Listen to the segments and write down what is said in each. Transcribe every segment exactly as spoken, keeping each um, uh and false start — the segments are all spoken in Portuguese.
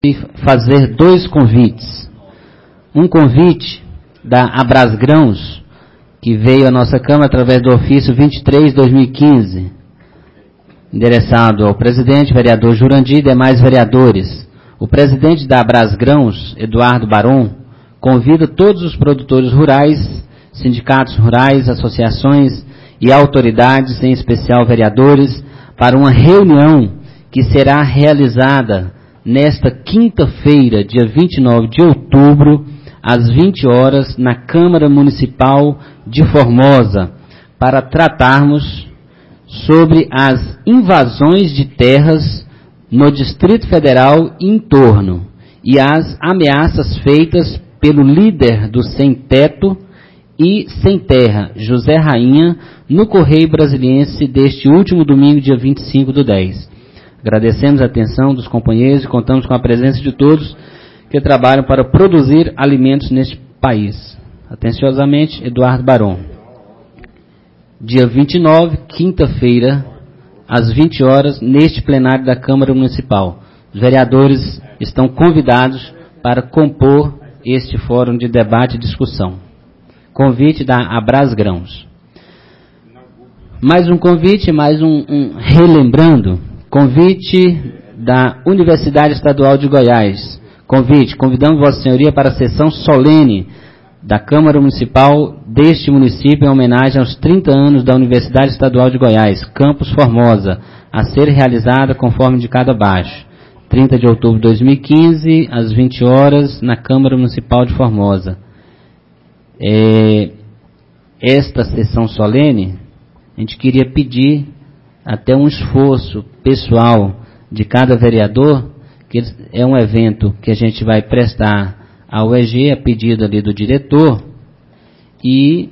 fazer dois convites. Um convite da Abrasgrãos, que veio à nossa Câmara através do ofício vinte e três, dois mil e quinze, endereçado ao presidente, vereador Jurandir e demais vereadores. O presidente da Abrasgrãos, Eduardo Baron, convida todos os produtores rurais, sindicatos rurais, associações e autoridades, em especial vereadores, para uma reunião que será realizada nesta quinta-feira, dia vinte e nove de outubro, às vinte horas, na Câmara Municipal de Formosa, para tratarmos sobre as invasões de terras no Distrito Federal e em torno, e as ameaças feitas pelo líder do Sem Teto e Sem Terra, José Rainha, no Correio Brasiliense deste último domingo, dia vinte e cinco do dez. Agradecemos a atenção dos companheiros e contamos com a presença de todos que trabalham para produzir alimentos neste país. Atenciosamente, Eduardo Baron. Dia vinte e nove, quinta-feira, às vinte horas, neste plenário da Câmara Municipal. Os vereadores estão convidados para compor este fórum de debate e discussão. Convite da Abrasgrãos. Mais um convite, mais um, um relembrando, convite da Universidade Estadual de Goiás. Convite, convidamos Vossa Senhoria para a sessão solene da Câmara Municipal deste município em homenagem aos trinta anos da Universidade Estadual de Goiás, Campus Formosa, a ser realizada conforme indicado abaixo. trinta de outubro de dois mil e quinze, às vinte horas, na Câmara Municipal de Formosa. É, esta sessão solene, a gente queria pedir até um esforço pessoal de cada vereador, que é um evento que a gente vai prestar ao U E G, a pedido ali do diretor, e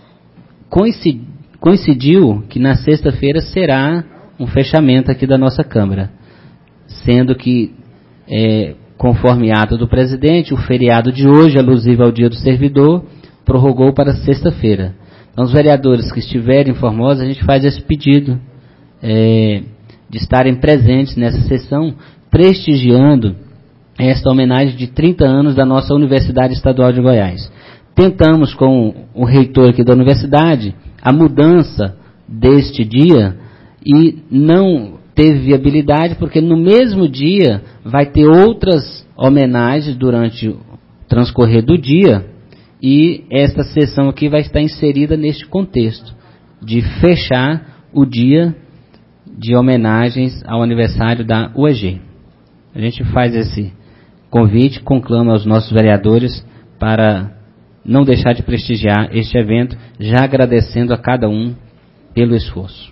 coincidiu que na sexta-feira será um fechamento aqui da nossa Câmara, sendo que, é, conforme ato do presidente, o feriado de hoje, alusivo ao Dia do Servidor, prorrogou para sexta-feira. Então, os vereadores que estiverem em Formosa, a gente faz esse pedido é, de estarem presentes nessa sessão, prestigiando esta homenagem de trinta anos da nossa Universidade Estadual de Goiás. Tentamos, com o reitor aqui da universidade, a mudança deste dia e não teve viabilidade, porque no mesmo dia vai ter outras homenagens durante o transcorrer do dia, e esta sessão aqui vai estar inserida neste contexto, de fechar o dia de homenagens ao aniversário da U E G. A gente faz esse convite, conclama aos nossos vereadores para não deixar de prestigiar este evento, já agradecendo a cada um pelo esforço.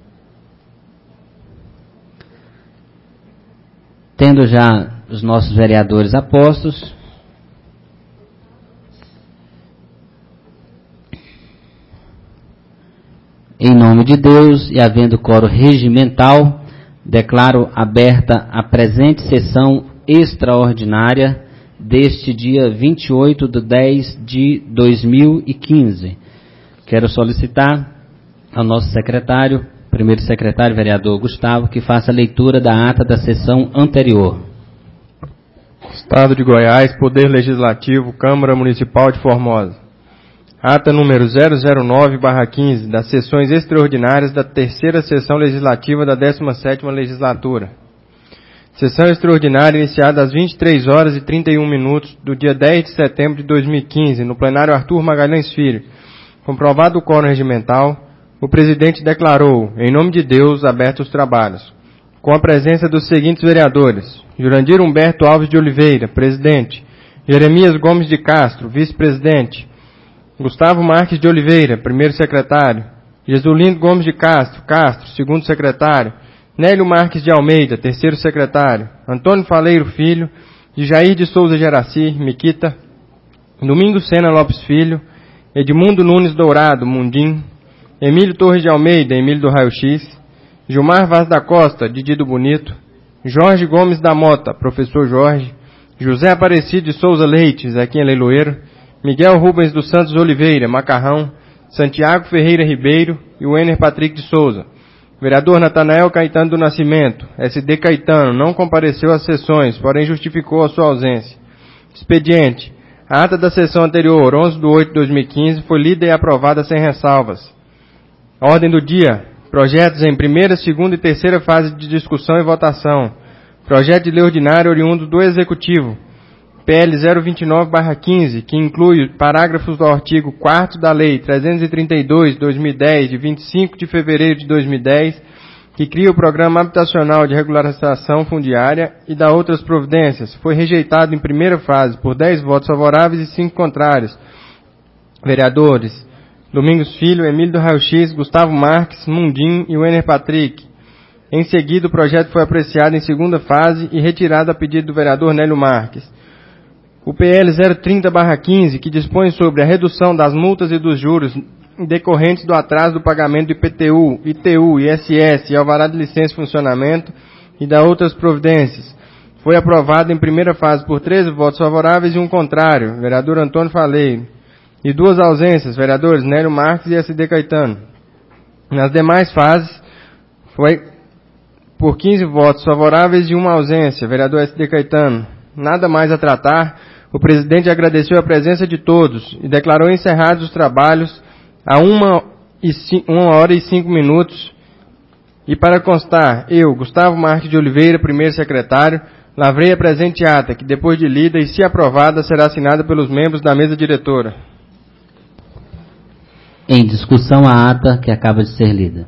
Tendo já os nossos vereadores apostos, em nome de Deus e havendo coro regimental, declaro aberta a presente sessão extraordinária deste dia vinte e oito de dez de dois mil e quinze. Quero solicitar ao nosso secretário, primeiro secretário, vereador Gustavo, que faça a leitura da ata da sessão anterior. Estado de Goiás, Poder Legislativo, Câmara Municipal de Formosa. Ata número zero zero nove barra quinze, das sessões extraordinárias da terceira sessão legislativa da décima sétima legislatura. Sessão extraordinária iniciada às vinte e três horas e trinta e um minutos do dia dez de setembro de dois mil e quinze, no plenário Arthur Magalhães Filho. Comprovado o quórum regimental, o presidente declarou, em nome de Deus, abertos os trabalhos, com a presença dos seguintes vereadores: Jurandir Humberto Alves de Oliveira, presidente; Jeremias Gomes de Castro, vice-presidente; Gustavo Marques de Oliveira, primeiro secretário; Jesulindo Gomes de Castro, Castro, segundo secretário; Nélio Marques de Almeida, terceiro secretário; Antônio Faleiro Filho, de Jair de Souza Geraci, Miquita; Domingos Sena Lopes Filho; Edmundo Nunes Dourado, Mundim; Emílio Torres de Almeida, Emílio do Raio X; Gilmar Vaz da Costa, Didi do Bonito; Jorge Gomes da Mota, professor Jorge; José Aparecido de Souza Leite, Zequinha Leiloeiro; Miguel Rubens dos Santos Oliveira, Macarrão; Santiago Ferreira Ribeiro e Wenner Patrick de Souza. Vereador Natanael Caetano do Nascimento, S D Caetano, não compareceu às sessões, porém justificou a sua ausência. Expediente. A ata da sessão anterior, onze de oito de dois mil e quinze, foi lida e aprovada sem ressalvas. Ordem do dia. Projetos em primeira, segunda e terceira fase de discussão e votação. Projeto de lei ordinário oriundo do Executivo. P L zero vinte e nove barra quinze, que inclui parágrafos do artigo quarto da Lei trezentos e trinta e dois, dois mil e dez, de vinte e cinco de fevereiro de dois mil e dez, que cria o Programa Habitacional de Regularização Fundiária e dá outras providências, foi rejeitado em primeira fase por dez votos favoráveis e cinco contrários. Vereadores Domingos Filho, Emílio do Raio X, Gustavo Marques, Mundim e Wenner Patrick. Em seguida, o projeto foi apreciado em segunda fase e retirado a pedido do vereador Nélio Marques. O P L zero trinta barra quinze, que dispõe sobre a redução das multas e dos juros decorrentes do atraso do pagamento do I P T U, I T U, I S S e alvará de licença e funcionamento e da outras providências. Foi aprovado em primeira fase por treze votos favoráveis e um contrário, vereador Antônio Faleiro, e duas ausências, vereadores Nélio Marques e S D Caetano. Nas demais fases, foi por quinze votos favoráveis e uma ausência, vereador S D Caetano. Nada mais a tratar, o presidente agradeceu a presença de todos e declarou encerrados os trabalhos a uma, e cinco, uma hora e cinco minutos. E para constar, eu, Gustavo Marques de Oliveira, primeiro secretário, lavrei a presente ata, que depois de lida e se aprovada, será assinada pelos membros da mesa diretora. Em discussão a ata que acaba de ser lida.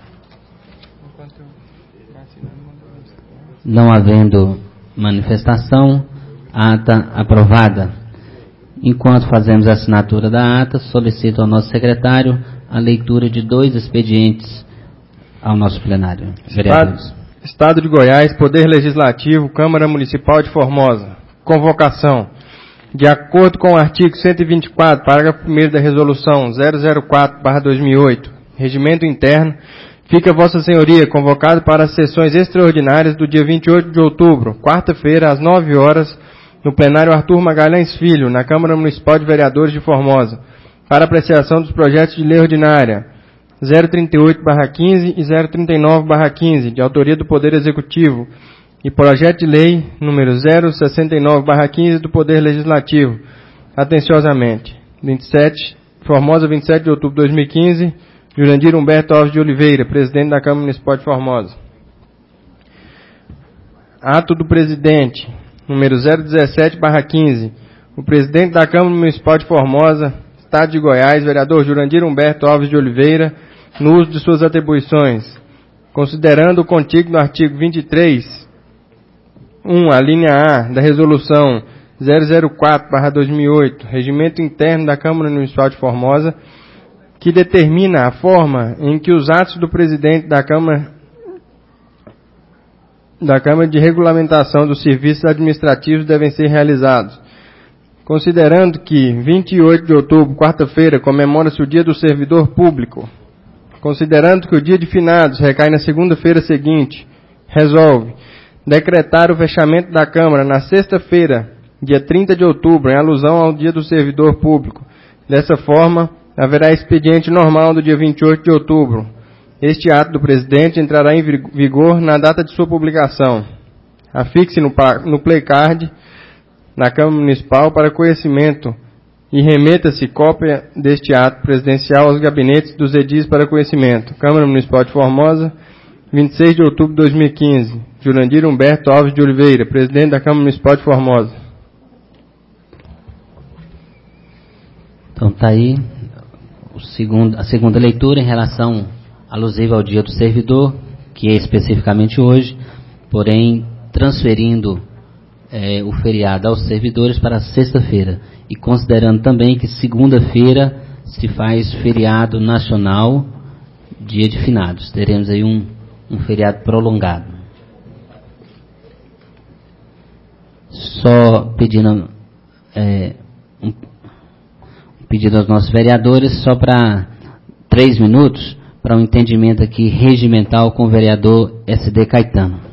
Não havendo manifestação, ata aprovada. Enquanto fazemos a assinatura da ata, solicito ao nosso secretário a leitura de dois expedientes ao nosso plenário. Vereadores. Estado, Estado de Goiás, Poder Legislativo, Câmara Municipal de Formosa. Convocação. De acordo com o artigo cento e vinte e quatro, parágrafo primeiro da Resolução zero zero quatro barra dois mil e oito, Regimento Interno, fica Vossa Senhoria convocado para as sessões extraordinárias do dia vinte e oito de outubro, quarta-feira, às nove horas, no plenário Arthur Magalhães Filho, na Câmara Municipal de Vereadores de Formosa, para apreciação dos projetos de lei ordinária zero trinta e oito barra quinze e zero trinta e nove barra quinze, de autoria do Poder Executivo, e projeto de lei número zero sessenta e nove barra quinze do Poder Legislativo. Atenciosamente. vinte e sete, Formosa, vinte e sete de outubro de dois mil e quinze, Jurandir Humberto Alves de Oliveira, presidente da Câmara Municipal de Formosa. Ato do presidente, número zero dezessete barra quinze. O presidente da Câmara Municipal de Formosa, Estado de Goiás, vereador Jurandir Humberto Alves de Oliveira, no uso de suas atribuições, considerando o contido no artigo vinte e três, um, a linha A da Resolução zero zero quatro barra dois mil e oito, Regimento Interno da Câmara Municipal de Formosa, que determina a forma em que os atos do presidente da Câmara, da Câmara de Regulamentação dos Serviços Administrativos devem ser realizados. Considerando que vinte e oito de outubro, quarta-feira, comemora-se o Dia do Servidor Público, considerando que o dia de finados recai na segunda-feira seguinte, resolve decretar o fechamento da Câmara na sexta-feira, dia trinta de outubro, em alusão ao Dia do Servidor Público. Dessa forma, haverá expediente normal do dia vinte e oito de outubro. Este ato do presidente entrará em vigor na data de sua publicação. Afixe no, no placard na Câmara Municipal para conhecimento e remeta-se cópia deste ato presidencial aos gabinetes dos edis para conhecimento. Câmara Municipal de Formosa, vinte e seis de outubro de dois mil e quinze. Jurandir Humberto Alves de Oliveira, presidente da Câmara Municipal de Formosa. Então está aí o segundo, a segunda leitura em relação alusiva ao Dia do Servidor, que é especificamente hoje, porém transferindo é, o feriado aos servidores para sexta-feira. E considerando também que segunda-feira se faz feriado nacional, dia de finados. Teremos aí um, um feriado prolongado. Só pedindo, é, um, pedindo aos nossos vereadores, só para três minutos, para um entendimento aqui regimental com o vereador S D Caetano.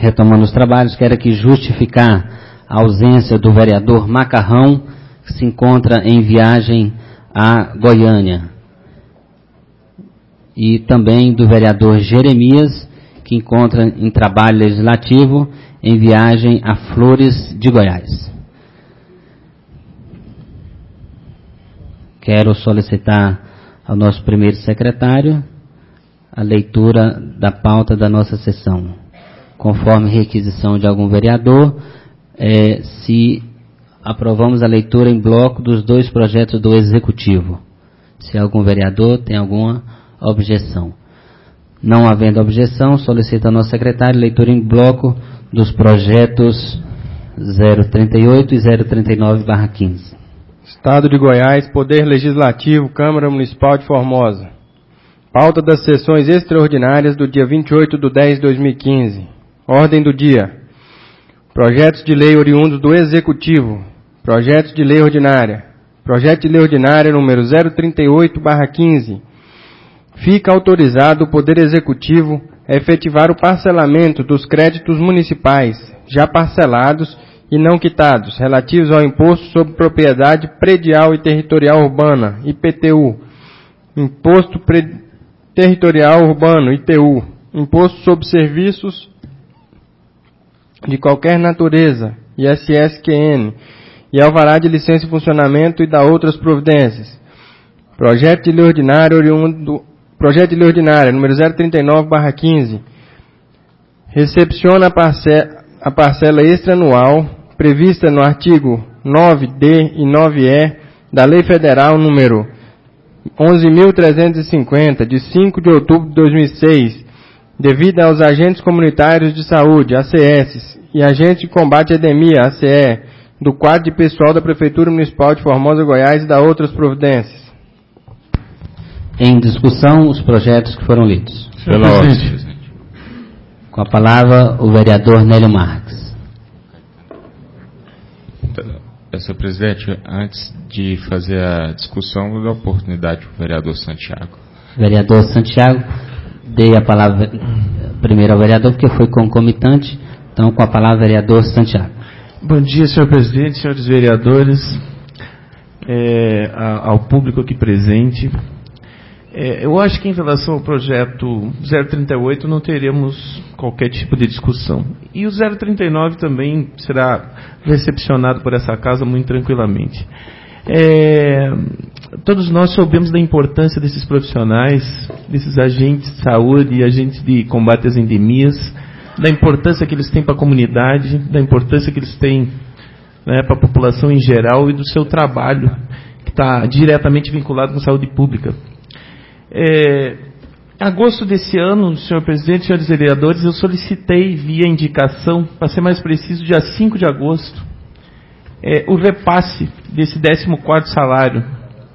retomando os trabalhos, quero aqui justificar a ausência do vereador Macarrão, que se encontra em viagem a Goiânia. E também do vereador Jeremias, que encontra em trabalho legislativo em viagem a Flores de Goiás. Quero solicitar ao nosso primeiro secretário a leitura da pauta da nossa sessão. Conforme requisição de algum vereador, é, se aprovamos a leitura em bloco dos dois projetos do Executivo. Se algum vereador tem alguma objeção. Não havendo objeção, solicito ao nosso secretário leitura em bloco dos projetos zero trinta e oito e zero trinta e nove barra quinze. Estado de Goiás, Poder Legislativo, Câmara Municipal de Formosa. Pauta das sessões extraordinárias do dia vinte e oito de dez de dois mil e quinze. Ordem do dia. Projetos de lei oriundos do Executivo. Projetos de lei ordinária. Projeto de lei ordinária número zero trinta e oito barra quinze. Fica autorizado o Poder Executivo a efetivar o parcelamento dos créditos municipais já parcelados e não quitados, relativos ao Imposto sobre Propriedade Predial e Territorial Urbana, I P T U, Imposto Pre- Territorial Urbano, I T U, Imposto sobre Serviços de qualquer natureza, I S S Q N, e alvará de licença e funcionamento e da outras providências. Projeto de lei ordinária oriundo Projeto de lei ordinária, número zero trinta e nove barra quinze, recepciona a parcela, a parcela extra-anual prevista no artigo nove D e nove E da Lei Federal número onze mil trezentos e cinquenta, de cinco de outubro de dois mil e seis, devido aos agentes comunitários de saúde, A C S, e agentes de combate à endemia, A C E, do quadro de pessoal da Prefeitura Municipal de Formosa, Goiás, e da outras providências. Em discussão, os projetos que foram lidos. Pela ordem. Com a palavra, o vereador Nélio Marques. Senhor presidente, antes de fazer a discussão, vou dar a oportunidade para o vereador Santiago. Vereador Santiago, dei a palavra primeiro ao vereador, porque foi concomitante. Então, com a palavra, vereador Santiago. Bom dia, senhor presidente, senhores vereadores, é, ao público aqui presente. É, eu acho que em relação ao projeto zero trinta e oito não teremos qualquer tipo de discussão. E o zero trinta e nove também será recepcionado por essa casa muito tranquilamente. É, todos nós soubemos da importância desses profissionais, desses agentes de saúde e agentes de combate às endemias, da importância que eles têm para a comunidade, da importância que eles têm, né, para a população em geral e do seu trabalho, que está diretamente vinculado com saúde pública. É, em agosto desse ano, senhor presidente, senhores vereadores, eu solicitei via indicação, para ser mais preciso, dia cinco de agosto, é, o repasse desse décimo quarto salário.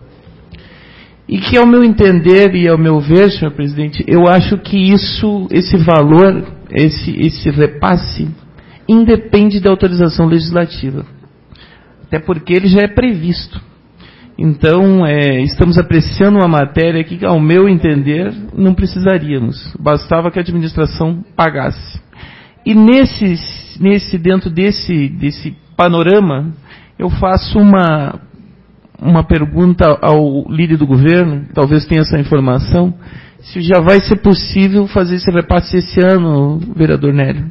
E que, ao meu entender e ao meu ver, senhor presidente, eu acho que isso, esse valor, esse, esse repasse, independe da autorização legislativa. Até porque ele já é previsto. Então, é, estamos apreciando uma matéria que, ao meu entender, não precisaríamos. Bastava que a administração pagasse. E nesse, nesse, dentro desse, desse panorama, eu faço uma, uma pergunta ao líder do governo, talvez tenha essa informação, se já vai ser possível fazer esse repasse esse ano, vereador Nélio.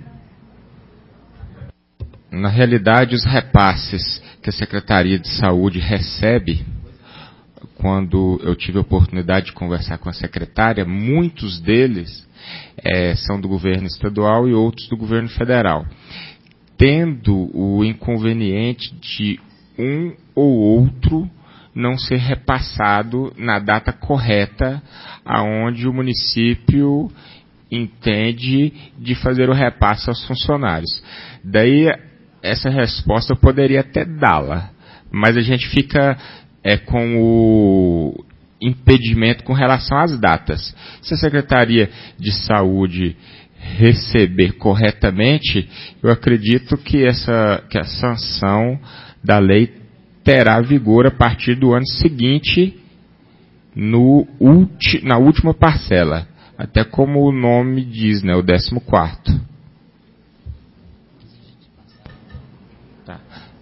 Na realidade, os repasses que a Secretaria de Saúde recebe, quando eu tive a oportunidade de conversar com a secretária, muitos deles é, são do governo estadual e outros do governo federal, tendo o inconveniente de um ou outro não ser repassado na data correta aonde o município entende de fazer o repasse aos funcionários. Daí, essa resposta eu poderia até dá-la, mas a gente fica é, com o impedimento com relação às datas. Se a Secretaria de Saúde receber corretamente, eu acredito que, essa, que a sanção da lei terá vigor a partir do ano seguinte, no ulti, na última parcela, até como o nome diz, né, o décimo quarto.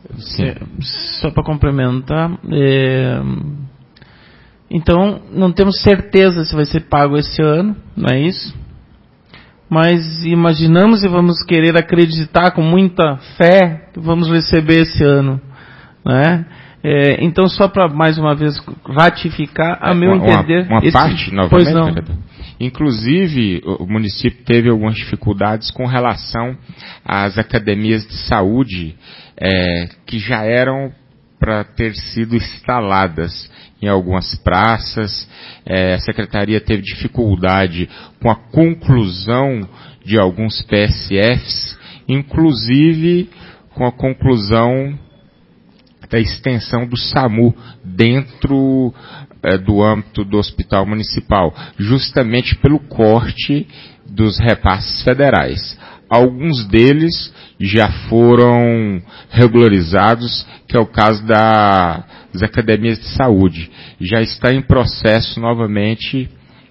É, só para complementar, é, então não temos certeza se vai ser pago esse ano, não é isso? Mas imaginamos e vamos querer acreditar com muita fé que vamos receber esse ano, né? É, então, só para mais uma vez ratificar, a é, meu uma, entender... Uma, uma esse, parte, novamente, pois não. vereador. Inclusive, o município teve algumas dificuldades com relação às academias de saúde é, que já eram para ter sido instaladas em algumas praças. É, a secretaria teve dificuldade com a conclusão de alguns P S Fs, inclusive com a conclusão da extensão do SAMU dentro é, do âmbito do Hospital Municipal, justamente pelo corte dos repasses federais. Alguns deles já foram regularizados, que é o caso da, das academias de saúde. Já está em processo novamente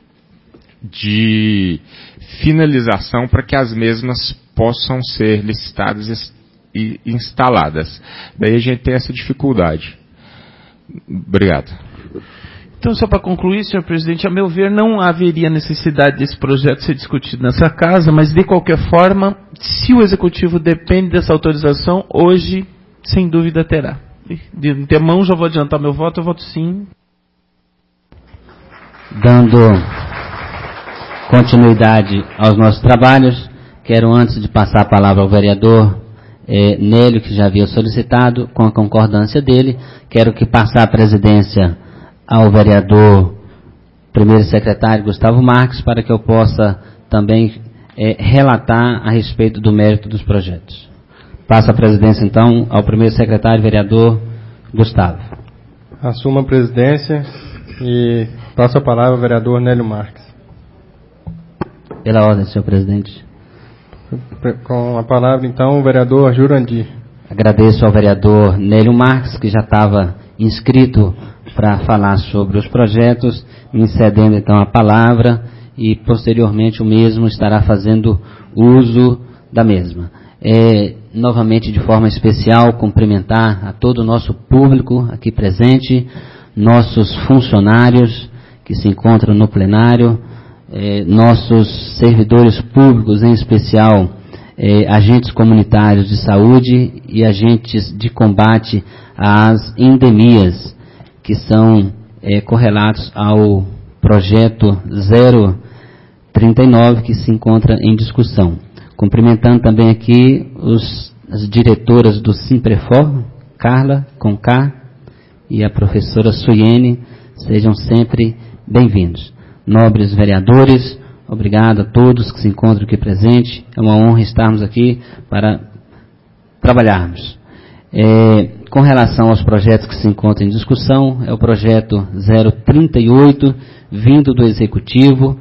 de finalização para que as mesmas possam ser licitadas e instaladas. Daí a gente tem essa dificuldade. Obrigado. Então, só para concluir, senhor presidente, a meu ver, não haveria necessidade desse projeto ser discutido nessa casa, mas de qualquer forma, se o executivo depende dessa autorização, hoje, sem dúvida, terá. De antemão, já vou adiantar meu voto, eu voto sim. Dando continuidade aos nossos trabalhos, quero, antes de passar a palavra ao vereador É, Nélio, que já havia solicitado, com a concordância dele, quero que passe a presidência ao vereador primeiro secretário Gustavo Marques, para que eu possa também é, relatar a respeito do mérito dos projetos. Passa a presidência então ao primeiro secretário, vereador Gustavo. Assuma a presidência e passo a palavra ao vereador Nélio Marques. Pela ordem, senhor presidente. Com a palavra, então, o vereador Jurandir. Agradeço ao vereador Nélio Marques, que já estava inscrito para falar sobre os projetos, me cedendo então a palavra, e posteriormente o mesmo estará fazendo uso da mesma. É, novamente, de forma especial, cumprimentar a todo o nosso público aqui presente, nossos funcionários que se encontram no plenário, Eh, nossos servidores públicos, em especial eh, agentes comunitários de saúde e agentes de combate às endemias, que são eh, correlatos ao projeto zero trinta e nove, que se encontra em discussão. Cumprimentando também aqui os, as diretoras do Simprefor, Carla, com K, e a professora Suiene, sejam sempre bem-vindos. Nobres vereadores, obrigado a todos que se encontram aqui presentes. É uma honra estarmos aqui para trabalharmos. É, com relação aos projetos que se encontram em discussão, é o projeto zero trinta e oito, vindo do Executivo,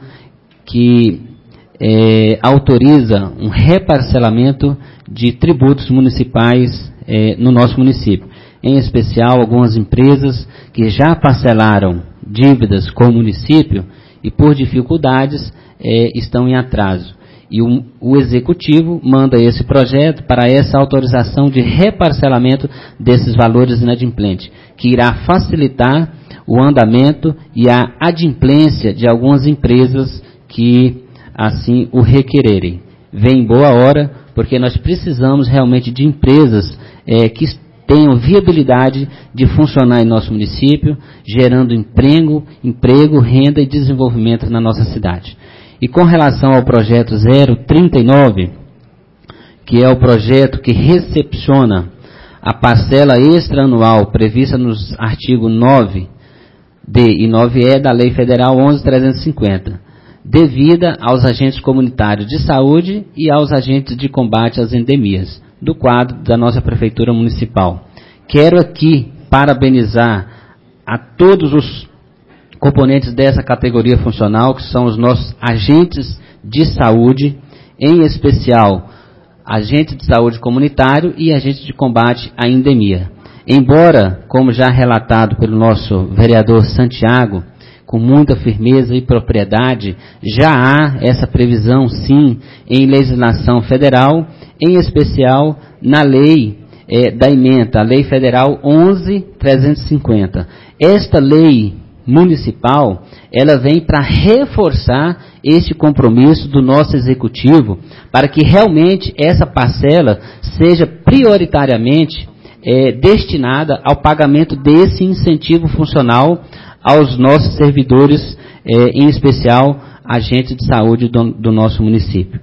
que é, autoriza um reparcelamento de tributos municipais é, no nosso município. Em especial, algumas empresas que já parcelaram dívidas com o município e por dificuldades é, estão em atraso. E o, o Executivo manda esse projeto para essa autorização de reparcelamento desses valores inadimplentes, que irá facilitar o andamento e a adimplência de algumas empresas que assim o requererem. Vem em boa hora, porque nós precisamos realmente de empresas é, que tenham viabilidade de funcionar em nosso município, gerando emprego, emprego, renda e desenvolvimento na nossa cidade. E com relação ao projeto zero trinta e nove, que é o projeto que recepciona a parcela extra-anual prevista nos artigos nove D e nove E da Lei Federal onze mil trezentos e cinquenta, devida aos agentes comunitários de saúde e aos agentes de combate às endemias, do quadro da nossa Prefeitura Municipal. Quero aqui parabenizar a todos os componentes dessa categoria funcional, que são os nossos agentes de saúde, em especial agente de saúde comunitário e agente de combate à endemia. Embora, como já relatado pelo nosso vereador Santiago, com muita firmeza e propriedade, já há essa previsão, sim, em legislação federal, em especial na lei é, da ementa, a Lei Federal onze mil trezentos e cinquenta. Esta lei municipal, ela vem para reforçar este compromisso do nosso executivo, para que realmente essa parcela seja prioritariamente é, destinada ao pagamento desse incentivo funcional aos nossos servidores, é, em especial agentes de saúde do, do nosso município.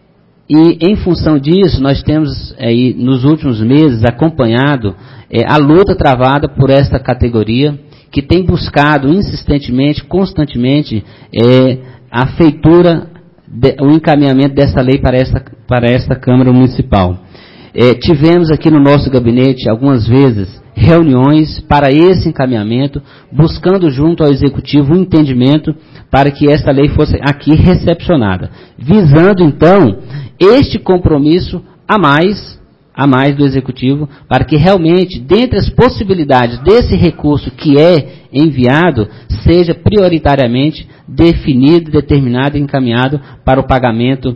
E em função disso, nós temos aí, nos últimos meses, acompanhado é, a luta travada por esta categoria, que tem buscado insistentemente, constantemente, é, a feitura, de, o encaminhamento dessa lei para esta, para esta Câmara Municipal. É, tivemos aqui no nosso gabinete, algumas vezes, reuniões para esse encaminhamento, buscando junto ao Executivo um entendimento para que esta lei fosse aqui recepcionada, visando então este compromisso a mais, a mais do Executivo, para que realmente, dentre as possibilidades desse recurso que é enviado, seja prioritariamente definido, determinado e encaminhado para o pagamento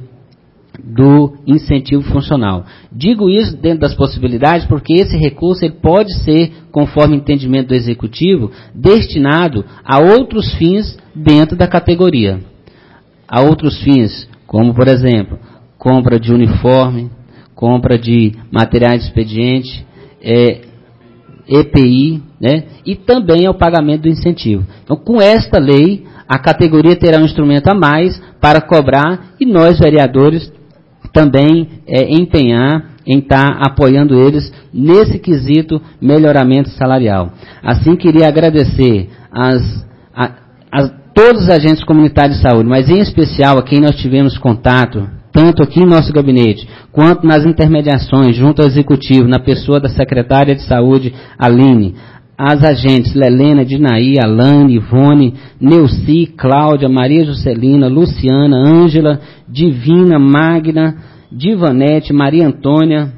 do incentivo funcional. Digo isso dentro das possibilidades porque esse recurso ele pode ser, conforme entendimento do Executivo, destinado a outros fins dentro da categoria. A outros fins, como, por exemplo, compra de uniforme, compra de materiais de expediente, é, E P I, né, e também ao pagamento do incentivo. Então, com esta lei, a categoria terá um instrumento a mais para cobrar e nós, vereadores, também é, empenhar em estar apoiando eles nesse quesito melhoramento salarial. Assim, queria agradecer as, a, a todos os agentes comunitários de saúde, mas em especial a quem nós tivemos contato, tanto aqui no nosso gabinete, quanto nas intermediações junto ao Executivo, na pessoa da secretária de Saúde, Aline, as agentes Lelena, Dinaí, Alane, Ivone, Neuci, Cláudia, Maria Juscelina, Luciana, Ângela, Divina, Magna, Divanete, Maria Antônia,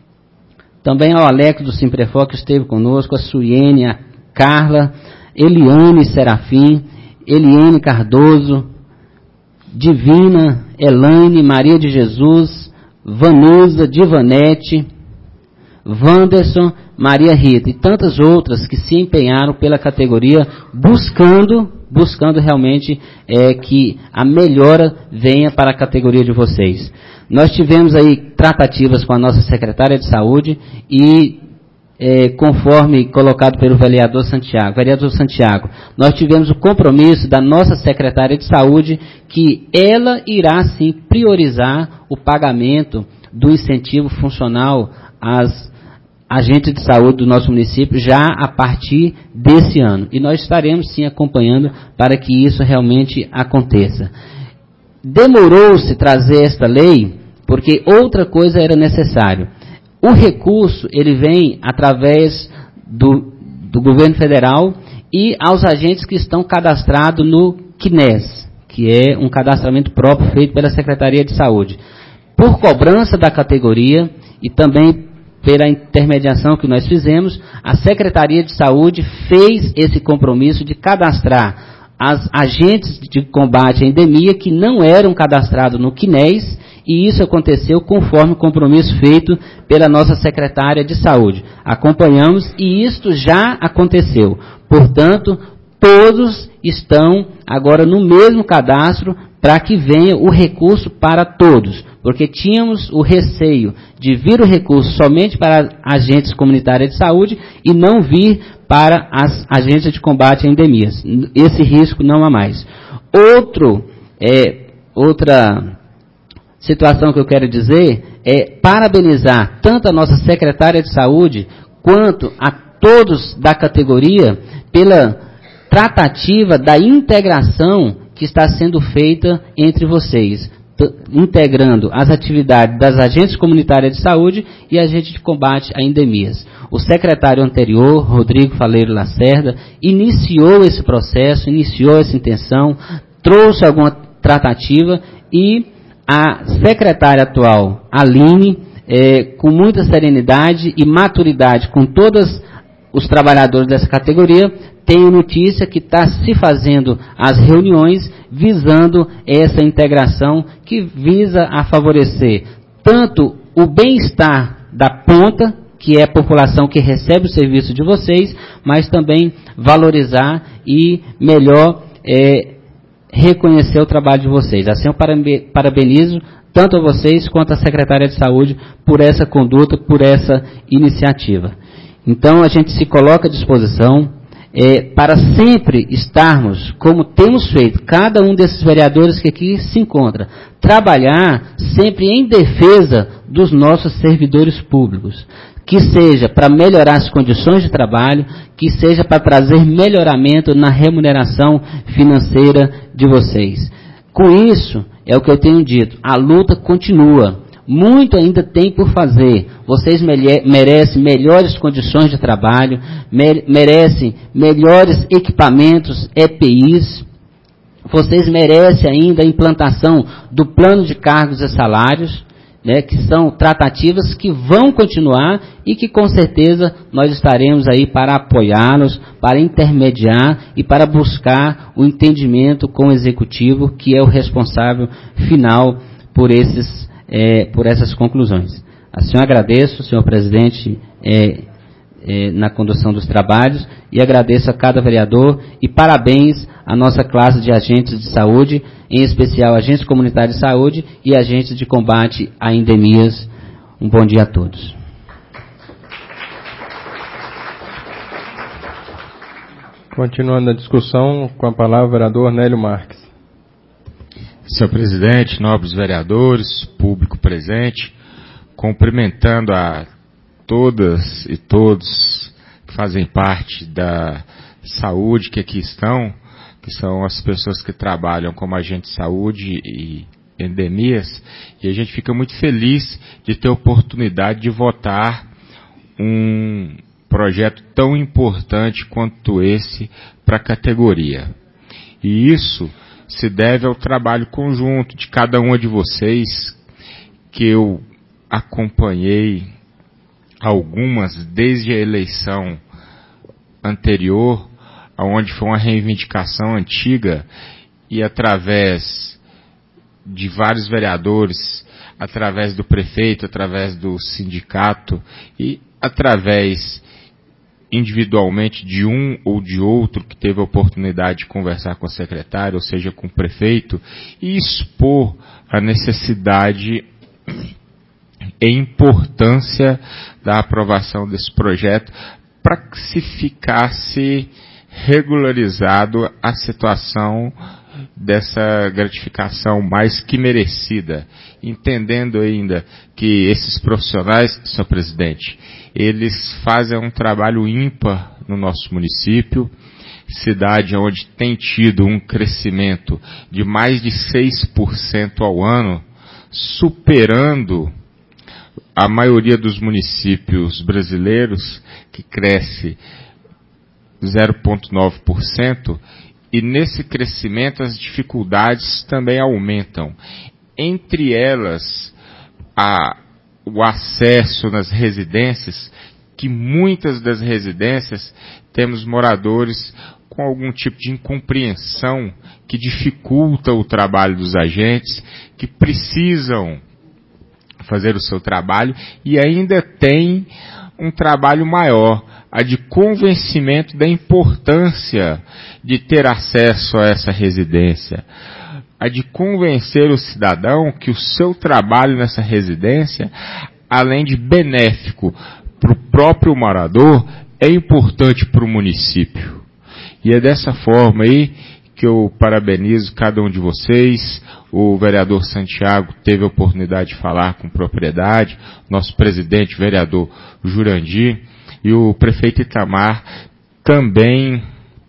também ao Alex do Simprefó, que esteve conosco, a Suiene, a Carla, Eliane Serafim, Eliane Cardoso, Divina, Elaine, Maria de Jesus, Vanusa, Divanete, Wanderson, Maria Rita e tantas outras que se empenharam pela categoria buscando, buscando realmente é, que a melhora venha para a categoria de vocês. Nós tivemos aí tratativas com a nossa secretária de saúde e é, conforme colocado pelo vereador Santiago, vereador Santiago, nós tivemos o compromisso da nossa secretária de saúde que ela irá sim priorizar o pagamento do incentivo funcional às agentes de saúde do nosso município já a partir desse ano. E nós estaremos sim acompanhando para que isso realmente aconteça. Demorou-se trazer esta lei porque outra coisa era necessário. O recurso, ele vem através do, do governo federal e aos agentes que estão cadastrados no C N E S, que é um cadastramento próprio feito pela Secretaria de Saúde. Por cobrança da categoria e também pela intermediação que nós fizemos, a Secretaria de Saúde fez esse compromisso de cadastrar as agentes de combate à endemia que não eram cadastrados no C N E S, e isso aconteceu conforme o compromisso feito pela nossa secretária de saúde. Acompanhamos e isto já aconteceu. Portanto, todos estão agora no mesmo cadastro para que venha o recurso para todos. Porque tínhamos o receio de vir o recurso somente para agentes comunitários de saúde e não vir para as agências de combate a endemias. Esse risco não há mais. Outro, é, outra situação que eu quero dizer é parabenizar tanto a nossa secretária de saúde quanto a todos da categoria pela tratativa da integração que está sendo feita entre vocês, integrando as atividades das agentes comunitárias de saúde e agentes de combate a endemias. O secretário anterior, Rodrigo Faleiro Lacerda, iniciou esse processo, iniciou essa intenção, trouxe alguma tratativa e a secretária atual, Aline, é, com muita serenidade e maturidade com todos os trabalhadores dessa categoria, tenho notícia que está se fazendo as reuniões visando essa integração que visa a favorecer tanto o bem-estar da ponta, que é a população que recebe o serviço de vocês, mas também valorizar e melhor é, reconhecer o trabalho de vocês. Assim eu parabenizo tanto a vocês quanto a Secretária de Saúde por essa conduta, por essa iniciativa. Então a gente se coloca à disposição é, para sempre estarmos, como temos feito, cada um desses vereadores que aqui se encontra, trabalhar sempre em defesa dos nossos servidores públicos, que seja para melhorar as condições de trabalho, que seja para trazer melhoramento na remuneração financeira de vocês. Com isso, é o que eu tenho dito, a luta continua. Muito ainda tem por fazer. Vocês merecem melhores condições de trabalho, merecem melhores equipamentos, E P Is. Vocês merecem ainda a implantação do plano de cargos e salários, né, que são tratativas que vão continuar e que com certeza nós estaremos aí para apoiá-los, para intermediar e para buscar o entendimento com o Executivo, que é o responsável final por esses É, por essas conclusões. Assim eu agradeço, senhor presidente, é, é, na condução dos trabalhos, e agradeço a cada vereador, e parabéns à nossa classe de agentes de saúde, em especial agentes comunitários de saúde e agentes de combate a endemias. Um bom dia a todos. Continuando a discussão, com a palavra o vereador Nélio Marques. Senhor presidente, nobres vereadores, público presente, cumprimentando a todas e todos que fazem parte da saúde que aqui estão, que são as pessoas que trabalham como agente de saúde e endemias, e a gente fica muito feliz de ter a oportunidade de votar um projeto tão importante quanto esse para a categoria. E isso se deve ao trabalho conjunto de cada uma de vocês, que eu acompanhei algumas desde a eleição anterior, onde foi uma reivindicação antiga, e através de vários vereadores, através do prefeito, através do sindicato e através individualmente de um ou de outro que teve a oportunidade de conversar com a secretária, ou seja, com o prefeito, e expor a necessidade e importância da aprovação desse projeto para que se ficasse regularizado a situação dessa gratificação mais que merecida, entendendo ainda que esses profissionais, senhor presidente, eles fazem um trabalho ímpar no nosso município, cidade onde tem tido um crescimento de mais de seis por cento ao ano, superando a maioria dos municípios brasileiros, que cresce zero vírgula nove por cento, e nesse crescimento as dificuldades também aumentam. Entre elas, a, o acesso nas residências, que muitas das residências temos moradores com algum tipo de incompreensão que dificulta o trabalho dos agentes, que precisam fazer o seu trabalho e ainda tem um trabalho maior, a de convencimento da importância de ter acesso a essa residência, a de convencer o cidadão que o seu trabalho nessa residência, além de benéfico para o próprio morador, é importante para o município. E é dessa forma aí que eu parabenizo cada um de vocês. O vereador Santiago teve a oportunidade de falar com propriedade, nosso presidente, vereador Jurandir, e o prefeito Itamar também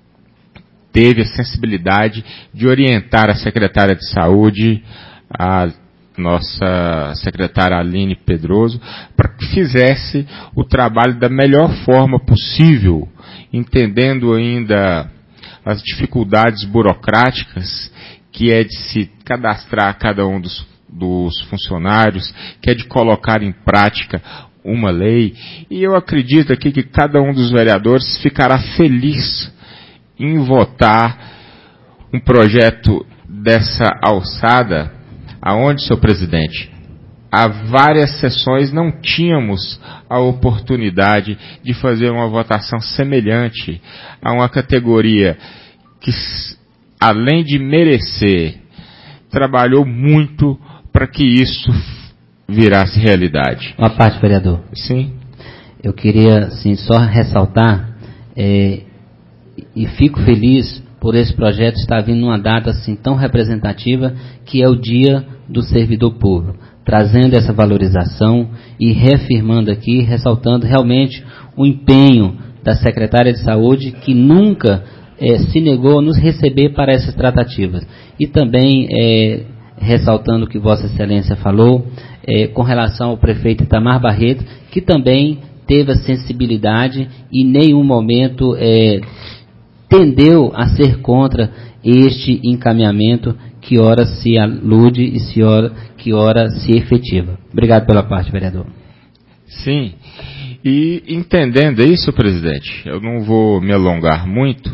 teve a sensibilidade de orientar a secretária de saúde, a nossa secretária Aline Pedroso, para que fizesse o trabalho da melhor forma possível, entendendo ainda as dificuldades burocráticas, que é de se cadastrar cada um dos, dos funcionários, que é de colocar em prática uma lei, e eu acredito aqui que cada um dos vereadores ficará feliz em votar um projeto dessa alçada, aonde, senhor presidente, há várias sessões não tínhamos a oportunidade de fazer uma votação semelhante a uma categoria que, além de merecer, trabalhou muito para que isso virasse realidade. Uma parte, vereador. Sim. Eu queria, assim, só ressaltar, é, e fico feliz por esse projeto estar vindo numa data assim tão representativa, que é o Dia do Servidor Público, trazendo essa valorização e reafirmando aqui, ressaltando realmente o empenho da Secretária de Saúde, que nunca é, se negou a nos receber para essas tratativas. E também, é, ressaltando o que Vossa Excelência falou, é, com relação ao prefeito Itamar Barreto, que também teve a sensibilidade e em nenhum momento é, tendeu a ser contra este encaminhamento que ora se alude e se ora, que ora se efetiva. Obrigado pela parte, vereador. Sim, e entendendo isso, presidente, eu não vou me alongar muito,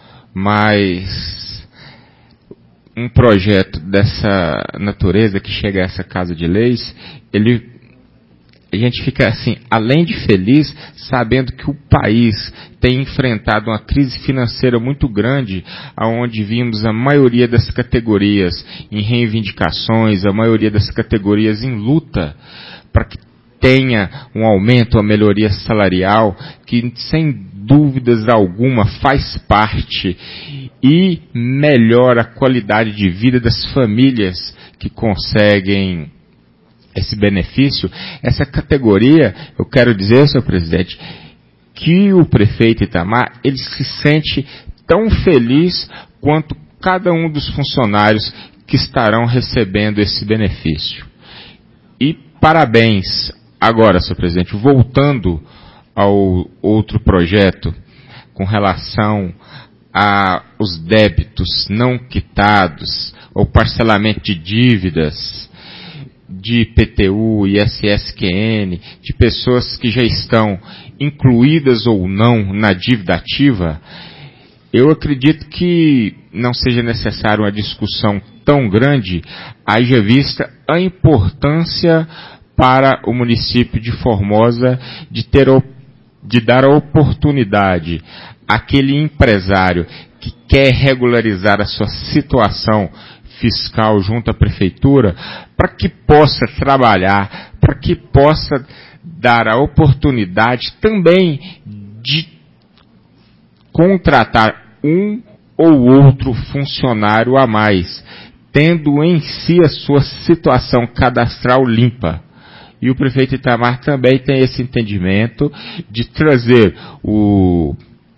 mas um projeto dessa natureza que chega a essa Casa de Leis, ele, a gente fica assim, além de feliz, sabendo que o país tem enfrentado uma crise financeira muito grande, aonde vimos a maioria das categorias em reivindicações, a maioria das categorias em luta, para que tenha um aumento, uma melhoria salarial, que sem dúvidas alguma faz parte e melhora a qualidade de vida das famílias que conseguem esse benefício. Essa categoria, eu quero dizer, senhor presidente, que o prefeito Itamar, ele se sente tão feliz quanto cada um dos funcionários que estarão recebendo esse benefício. E parabéns. Agora, senhor presidente, voltando ao outro projeto com relação aos débitos não quitados, ou parcelamento de dívidas, de I P T U e S S Q N, de pessoas que já estão incluídas ou não na dívida ativa, eu acredito que não seja necessária uma discussão tão grande, haja vista a importância para o município de Formosa de ter, de dar a oportunidade àquele empresário que quer regularizar a sua situação fiscal junto à prefeitura, para que possa trabalhar, para que possa dar a oportunidade também de contratar um ou outro funcionário a mais, tendo em si a sua situação cadastral limpa. E o prefeito Itamar também tem esse entendimento de trazer o,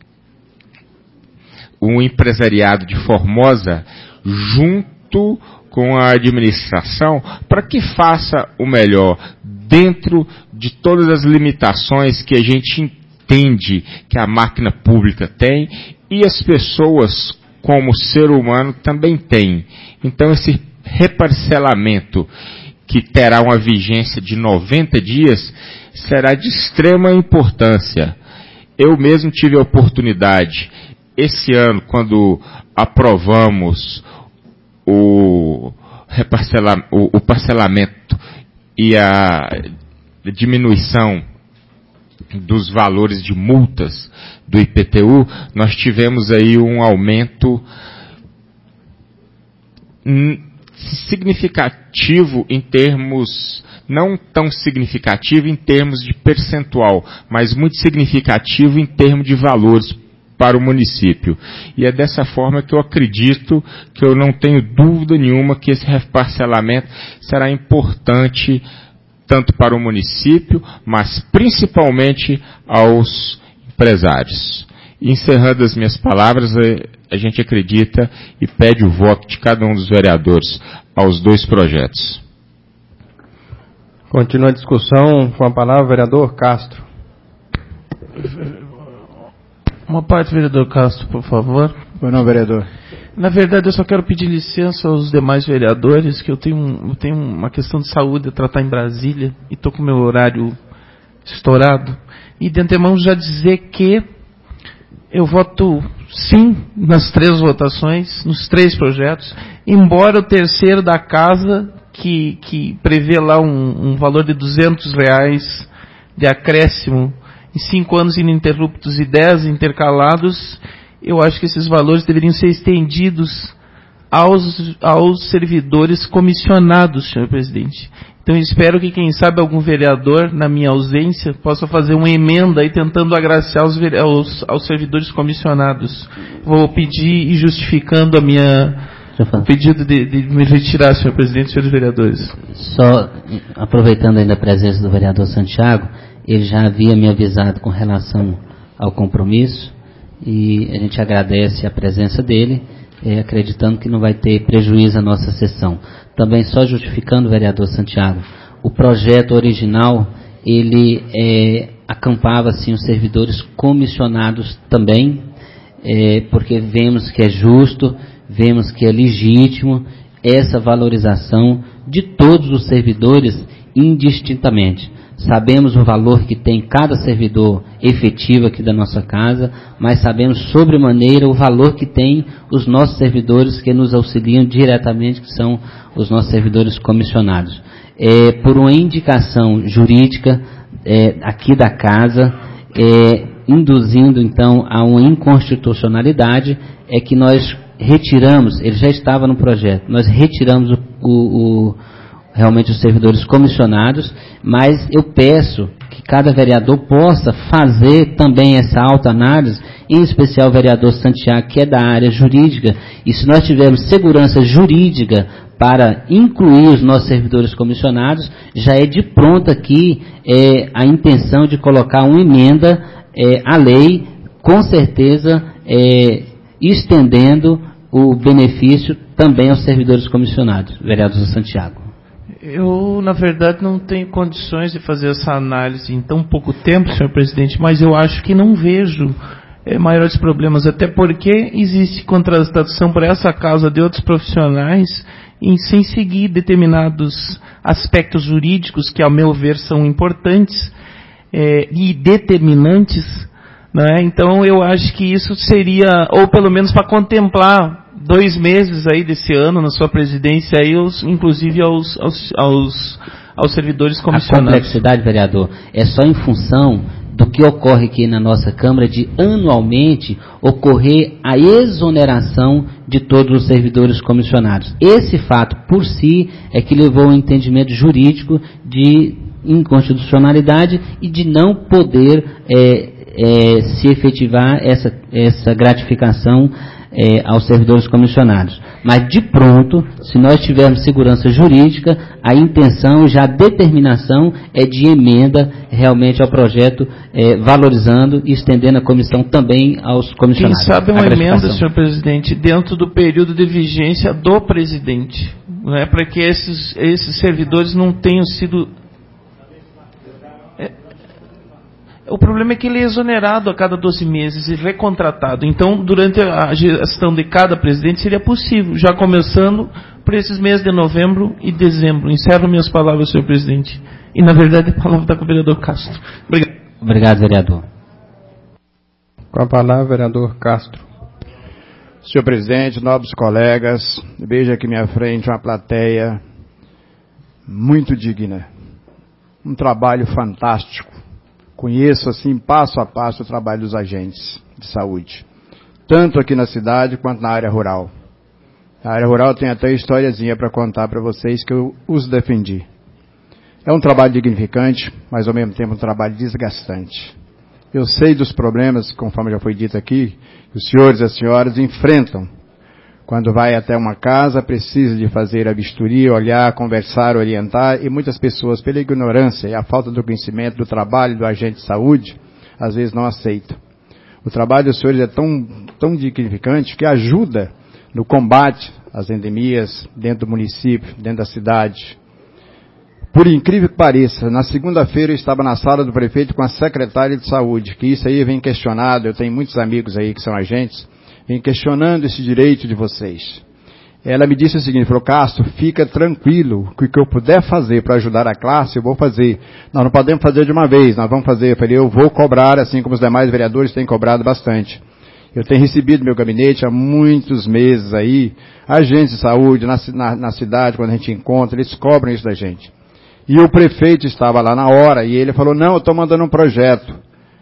o empresariado de Formosa junto com a administração para que faça o melhor dentro de todas as limitações que a gente entende que a máquina pública tem e as pessoas como ser humano também têm. Então esse reparcelamento que terá uma vigência de noventa dias, será de extrema importância. Eu mesmo tive a oportunidade, esse ano, quando aprovamos o, reparcela, o, o parcelamento e a diminuição dos valores de multas do I P T U, nós tivemos aí um aumento significativo em termos, não tão significativo em termos de percentual, mas muito significativo em termos de valores para o município. E é dessa forma que eu acredito, que eu não tenho dúvida nenhuma que esse reparcelamento será importante tanto para o município, mas principalmente aos empresários. Encerrando as minhas palavras, a gente acredita e pede o voto de cada um dos vereadores aos dois projetos. Continua a discussão com a palavra o vereador Castro. Uma parte, vereador Castro, por favor. Pois não, vereador. Na verdade, eu só quero pedir licença aos demais vereadores, que eu tenho, eu tenho uma questão de saúde a tratar em Brasília e estou com o meu horário estourado. E de antemão já dizer que eu voto sim nas três votações, nos três projetos, embora o terceiro da casa que, que prevê lá um, um valor de duzentos reais de acréscimo em cinco anos ininterruptos e dez intercalados, eu acho que esses valores deveriam ser estendidos aos, aos servidores comissionados, senhor presidente. Então, espero que, quem sabe, algum vereador, na minha ausência, possa fazer uma emenda aí tentando agraciar os, aos, aos servidores comissionados. Vou pedir e justificando a minha o pedido de, de me retirar, senhor presidente e senhores vereadores. Só aproveitando ainda a presença do vereador Santiago, ele já havia me avisado com relação ao compromisso e a gente agradece a presença dele, é, acreditando que não vai ter prejuízo à nossa sessão. Também só justificando, vereador Santiago, o projeto original, ele é, acampava assim, os servidores comissionados também, é, porque vemos que é justo, vemos que é legítimo essa valorização de todos os servidores indistintamente. Sabemos o valor que tem cada servidor efetivo aqui da nossa casa, mas sabemos sobremaneira o valor que tem os nossos servidores que nos auxiliam diretamente, que são os nossos servidores comissionados. É, por uma indicação jurídica é, aqui da casa, é, induzindo então a uma inconstitucionalidade, é que nós retiramos, ele já estava no projeto, nós retiramos o, o, o realmente os servidores comissionados, mas eu peço que cada vereador possa fazer também essa autoanálise, em especial o vereador Santiago, que é da área jurídica, e se nós tivermos segurança jurídica para incluir os nossos servidores comissionados, já é de pronto aqui é, a intenção de colocar uma emenda é, à lei, com certeza é, estendendo o benefício também aos servidores comissionados. Vereador Santiago. Eu, na verdade, não tenho condições de fazer essa análise em tão pouco tempo, senhor presidente, mas eu acho que não vejo é, maiores problemas, até porque existe contratação por essa causa de outros profissionais em, sem seguir determinados aspectos jurídicos que, ao meu ver, são importantes é, e determinantes, né? Então, eu acho que isso seria, ou pelo menos para contemplar dois meses aí desse ano, na sua presidência, aí, os, inclusive aos, aos, aos, aos servidores comissionados. A complexidade, vereador, é só em função do que ocorre aqui na nossa Câmara, de anualmente ocorrer a exoneração de todos os servidores comissionados. Esse fato, por si, é que levou ao entendimento jurídico de inconstitucionalidade e de não poder é, é, se efetivar essa, essa gratificação É, aos servidores comissionados. Mas, de pronto, se nós tivermos segurança jurídica, a intenção, já a determinação é de emenda realmente ao projeto, é, valorizando e estendendo a comissão também aos comissionados. Quem sabe uma emenda, senhor presidente, dentro do período de vigência do presidente, né, para que esses, esses servidores não tenham sido... O problema é que ele é exonerado a cada doze meses e recontratado. Então, durante a gestão de cada presidente, seria possível, já começando por esses meses de novembro e dezembro. Encerro minhas palavras, senhor presidente. E, na verdade, a palavra está com o vereador Castro. Obrigado. Obrigado, vereador. Com a palavra, vereador Castro. Senhor presidente, nobres colegas, vejo aqui à minha frente uma plateia muito digna. Um trabalho fantástico. Conheço, assim, passo a passo o trabalho dos agentes de saúde, tanto aqui na cidade quanto na área rural. Na área rural tem até historiazinha para contar para vocês que eu os defendi. É um trabalho dignificante, mas ao mesmo tempo um trabalho desgastante. Eu sei dos problemas, conforme já foi dito aqui, que os senhores e as senhoras enfrentam quando vai até uma casa, precisa de fazer a vistoria, olhar, conversar, orientar, e muitas pessoas, pela ignorância e a falta do conhecimento do trabalho do agente de saúde, às vezes não aceitam. O trabalho dos senhores é tão, tão dignificante que ajuda no combate às endemias dentro do município, dentro da cidade. Por incrível que pareça, na segunda-feira eu estava na sala do prefeito com a secretária de saúde, que isso aí vem questionado, eu tenho muitos amigos aí que são agentes, vem questionando esse direito de vocês. Ela me disse o seguinte, falou, Castro, fica tranquilo, que o que eu puder fazer para ajudar a classe, eu vou fazer. Nós não podemos fazer de uma vez, nós vamos fazer. Eu falei, eu vou cobrar, assim como os demais vereadores têm cobrado bastante. Eu tenho recebido no meu gabinete há muitos meses aí, agentes de saúde na, na, na cidade, quando a gente encontra, eles cobram isso da gente. E o prefeito estava lá na hora e ele falou, não, eu estou mandando um projeto.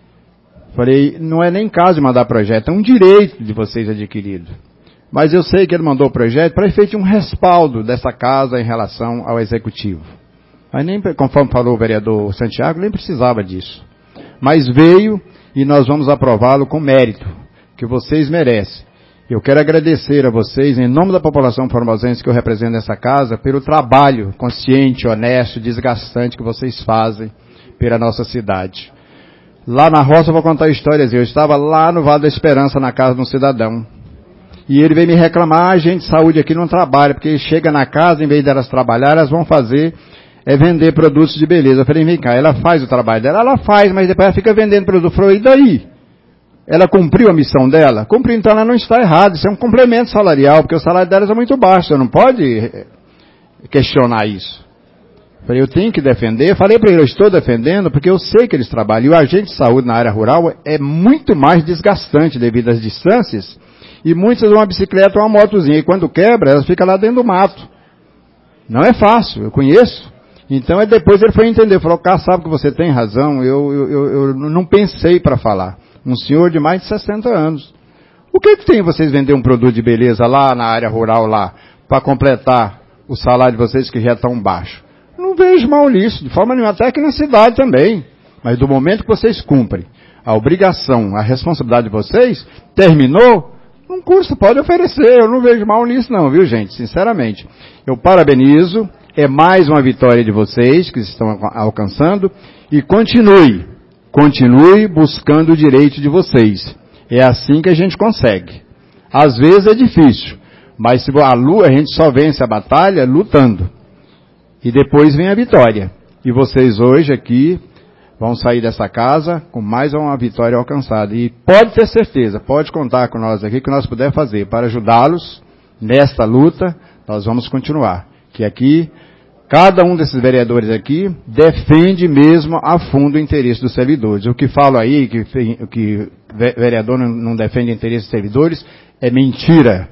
Falei, não é nem caso de mandar projeto, é um direito de vocês adquirido. Mas eu sei que ele mandou o projeto para efeito um respaldo dessa casa em relação ao executivo. Mas nem, conforme falou o vereador Santiago, nem precisava disso. Mas veio e nós vamos aprová-lo com mérito, que vocês merecem. Eu quero agradecer a vocês, em nome da população formosense que eu represento nessa casa, pelo trabalho consciente, honesto, desgastante que vocês fazem pela nossa cidade. Lá na roça eu vou contar histórias. Eu estava lá no Vale da Esperança, na casa de um cidadão. E ele veio me reclamar, a gente de saúde aqui não trabalha, porque chega na casa, em vez delas trabalhar, elas vão fazer, é vender produtos de beleza. Eu falei, vem cá, ela faz o trabalho dela? Ela faz, mas depois ela fica vendendo produto. Eu falei, e daí? Ela cumpriu a missão dela? Cumpriu, então ela não está errada. Isso é um complemento salarial, porque o salário delas é muito baixo. Você não pode questionar isso. Eu falei, eu tenho que defender. Eu falei para ele, eu estou defendendo, porque eu sei que eles trabalham. E o agente de saúde na área rural é muito mais desgastante devido às distâncias. E muitas usam uma bicicleta ou uma motozinha. E quando quebra, elas ficam lá dentro do mato. Não é fácil, eu conheço. Então, é depois ele foi entender. Falou, cara, sabe que você tem razão. Eu, eu, eu, eu não pensei para falar. Um senhor de mais de sessenta anos. O que que tem vocês vender um produto de beleza lá na área rural lá, para completar o salário de vocês que já é tão baixo? Não vejo mal nisso, de forma nenhuma, até aqui na cidade também. Mas do momento que vocês cumprem a obrigação, a responsabilidade de vocês, terminou, um curso pode oferecer. Eu não vejo mal nisso não, viu gente? Sinceramente. Eu parabenizo, é mais uma vitória de vocês que estão alcançando, e continue, continue buscando o direito de vocês. É assim que a gente consegue. Às vezes é difícil, mas se a, luta, a gente só vence a batalha lutando. E depois vem a vitória. E vocês hoje aqui vão sair dessa casa com mais uma vitória alcançada. E pode ter certeza, pode contar com nós aqui, que nós puder fazer para ajudá-los nesta luta, nós vamos continuar. Que aqui, cada um desses vereadores aqui defende mesmo a fundo o interesse dos servidores. O que falo aí, que, que vereador não defende o interesse dos servidores, é mentira.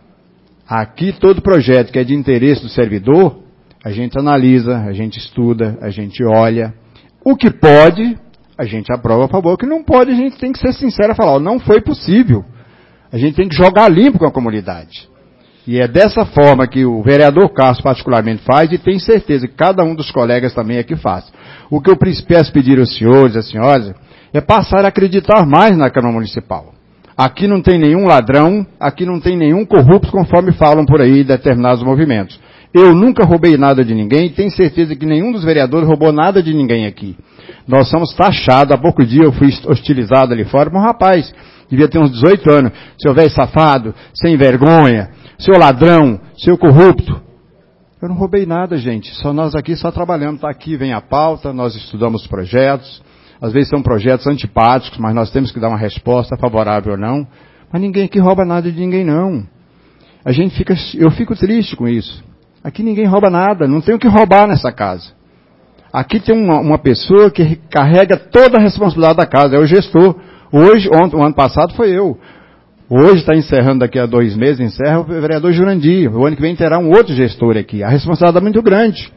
Aqui todo projeto que é de interesse do servidor, a gente analisa, a gente estuda, a gente olha. O que pode, a gente aprova a favor. O que não pode, a gente tem que ser sincero e falar, ó, não foi possível. A gente tem que jogar limpo com a comunidade. E é dessa forma que o vereador Castro particularmente faz, e tenho certeza que cada um dos colegas também aqui faz. O que eu peço pedir aos senhores e às senhoras é passar a acreditar mais na Câmara Municipal. Aqui não tem nenhum ladrão, aqui não tem nenhum corrupto, conforme falam por aí determinados movimentos. Eu nunca roubei nada de ninguém, e tenho certeza que nenhum dos vereadores roubou nada de ninguém aqui. Nós somos taxados. Há pouco dia eu fui hostilizado ali fora por um rapaz, devia ter uns dezoito anos, seu velho safado, sem vergonha, seu ladrão, seu corrupto. Eu não roubei nada, gente, só nós aqui só trabalhamos. Está aqui, vem a pauta, nós estudamos projetos, às vezes são projetos antipáticos, mas nós temos que dar uma resposta favorável ou não. Mas ninguém aqui rouba nada de ninguém, não. A gente fica, eu fico triste com isso. Aqui ninguém rouba nada, não tem o que roubar nessa casa. Aqui tem uma, uma pessoa que carrega toda a responsabilidade da casa, é o gestor. Hoje, ontem, o ano passado foi eu. Hoje está encerrando, daqui a dois meses, encerra o vereador Jurandir. O ano que vem terá um outro gestor aqui. A responsabilidade é muito grande.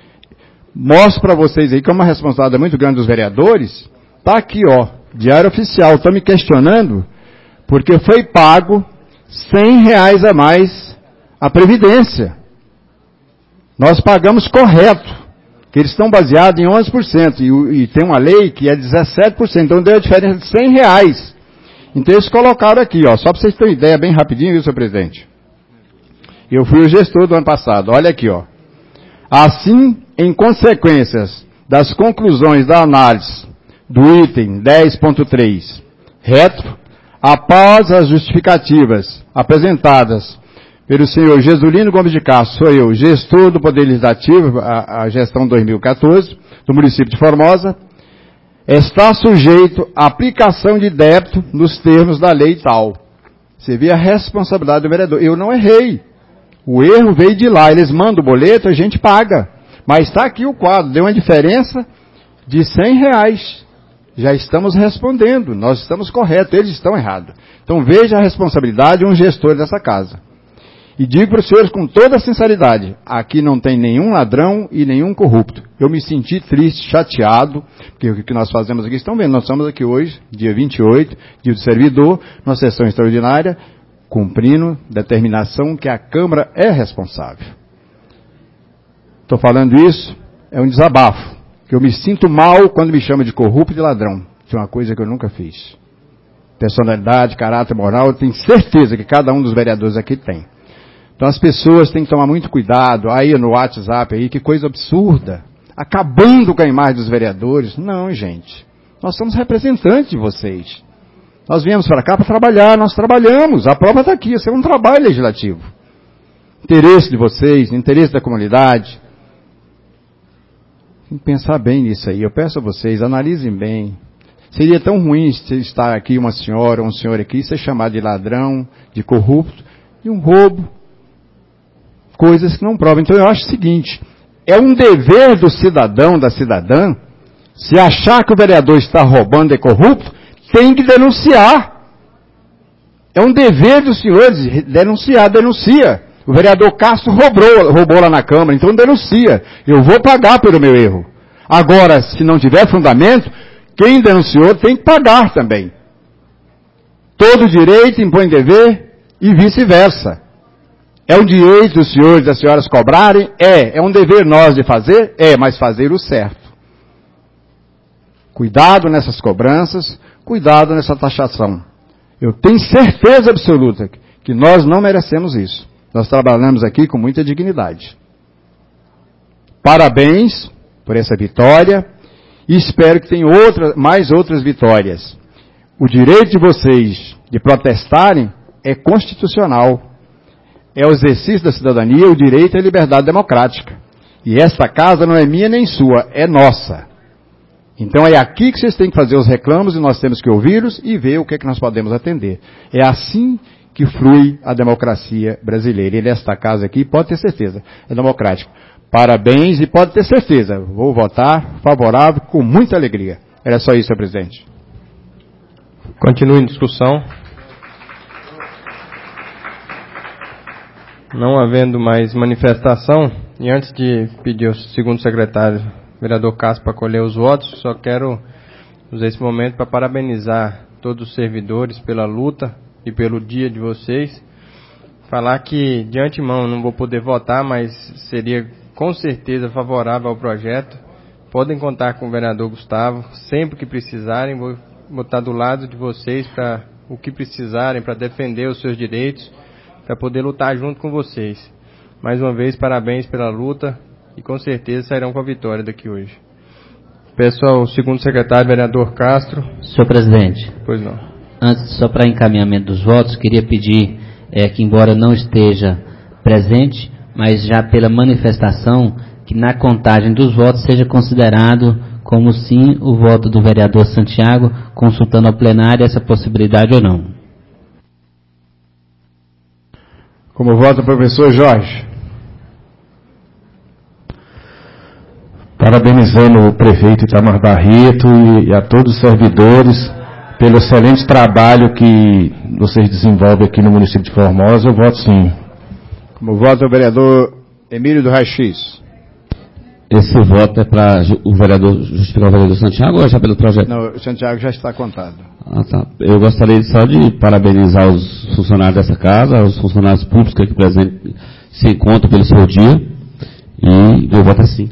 Mostro para vocês aí que é uma responsabilidade muito grande dos vereadores. Está aqui, ó, Diário Oficial. Estão me questionando porque foi pago cem reais a mais a Previdência. Nós pagamos correto, que eles estão baseados em onze por cento, e, e tem uma lei que é dezessete por cento, então deu a diferença de cem reais. Então eles colocaram aqui, ó, só para vocês terem ideia, bem rapidinho, viu, senhor presidente? Eu fui o gestor do ano passado, olha aqui, ó. Assim, em consequências das conclusões da análise do item dez ponto três, retro, após as justificativas apresentadas pelo senhor Jesulino Gomes de Castro, sou eu, gestor do Poder Legislativo, a, a gestão dois mil e quatorze, do município de Formosa, está sujeito à aplicação de débito nos termos da lei tal. Você vê a responsabilidade do vereador. Eu não errei. O erro veio de lá. Eles mandam o boleto, a gente paga. Mas está aqui o quadro, deu uma diferença de cem reais. Já estamos respondendo, nós estamos corretos, eles estão errados. Então veja a responsabilidade de um gestor dessa casa. E digo para os senhores com toda a sinceridade, aqui não tem nenhum ladrão e nenhum corrupto. Eu me senti triste, chateado, porque o que nós fazemos aqui, estão vendo, nós estamos aqui hoje, dia vinte e oito, dia do servidor, numa sessão extraordinária, cumprindo determinação que a Câmara é responsável. Estou falando isso, é um desabafo, que eu me sinto mal quando me chama de corrupto e de ladrão, que é uma coisa que eu nunca fiz. Personalidade, caráter moral, eu tenho certeza que cada um dos vereadores aqui tem. Então as pessoas têm que tomar muito cuidado, aí no WhatsApp aí, que coisa absurda, acabando com a imagem dos vereadores. Não, gente, nós somos representantes de vocês. Nós viemos para cá para trabalhar, nós trabalhamos, a prova está aqui, isso é um trabalho legislativo. Interesse de vocês, interesse da comunidade. Tem que pensar bem nisso aí, eu peço a vocês, analisem bem. Seria tão ruim estar aqui uma senhora ou um senhor aqui, ser chamado de ladrão, de corrupto, de um roubo. Coisas que não provam. Então eu acho o seguinte, é um dever do cidadão, da cidadã, se achar que o vereador está roubando e é corrupto, tem que denunciar. É um dever dos senhores denunciar, denuncia. O vereador Castro roubou, roubou lá na Câmara, então denuncia. Eu vou pagar pelo meu erro. Agora, se não tiver fundamento, quem denunciou tem que pagar também. Todo direito impõe dever e vice-versa. É um direito dos senhores e das senhoras cobrarem? É. É um dever nós de fazer? É, mas fazer o certo. Cuidado nessas cobranças, cuidado nessa taxação. Eu tenho certeza absoluta que nós não merecemos isso. Nós trabalhamos aqui com muita dignidade. Parabéns por essa vitória e espero que tenham outra, mais outras vitórias. O direito de vocês de protestarem é constitucional. É o exercício da cidadania, o direito à liberdade democrática. E esta casa não é minha nem sua, é nossa. Então é aqui que vocês têm que fazer os reclamos e nós temos que ouvi-los e ver o que é que nós podemos atender. É assim que flui a democracia brasileira. E nesta casa aqui, pode ter certeza, é democrático. Parabéns e pode ter certeza, vou votar favorável com muita alegria. Era só isso, senhor presidente. Continue em discussão. Não havendo mais manifestação, e antes de pedir ao segundo secretário, vereador Castro, para colher os votos, só quero usar esse momento para parabenizar todos os servidores pela luta e pelo dia de vocês. Falar que, de antemão, não vou poder votar, mas seria com certeza favorável ao projeto. Podem contar com o vereador Gustavo, sempre que precisarem, vou botar do lado de vocês para o que precisarem, para defender os seus direitos, para poder lutar junto com vocês. Mais uma vez, parabéns pela luta e com certeza sairão com a vitória daqui hoje. Peço ao segundo secretário, vereador Castro. Senhor presidente. Pois não. Antes, só para encaminhamento dos votos, queria pedir é, que, embora não esteja presente, mas já pela manifestação, que na contagem dos votos seja considerado como sim o voto do vereador Santiago, consultando ao plenário essa possibilidade ou não. Como vota o professor Jorge? Parabenizando o prefeito Itamar Barreto e a todos os servidores pelo excelente trabalho que vocês desenvolvem aqui no município de Formosa, eu voto sim. Como vota o vereador Emílio do Raio-X? Esse voto é para o vereador, justificar o vereador Santiago ou é já pelo projeto? Não, o Santiago já está contado. Ah, tá. Eu gostaria só de parabenizar os funcionários dessa casa, os funcionários públicos que aqui presentes se encontram pelo seu dia, e eu voto assim.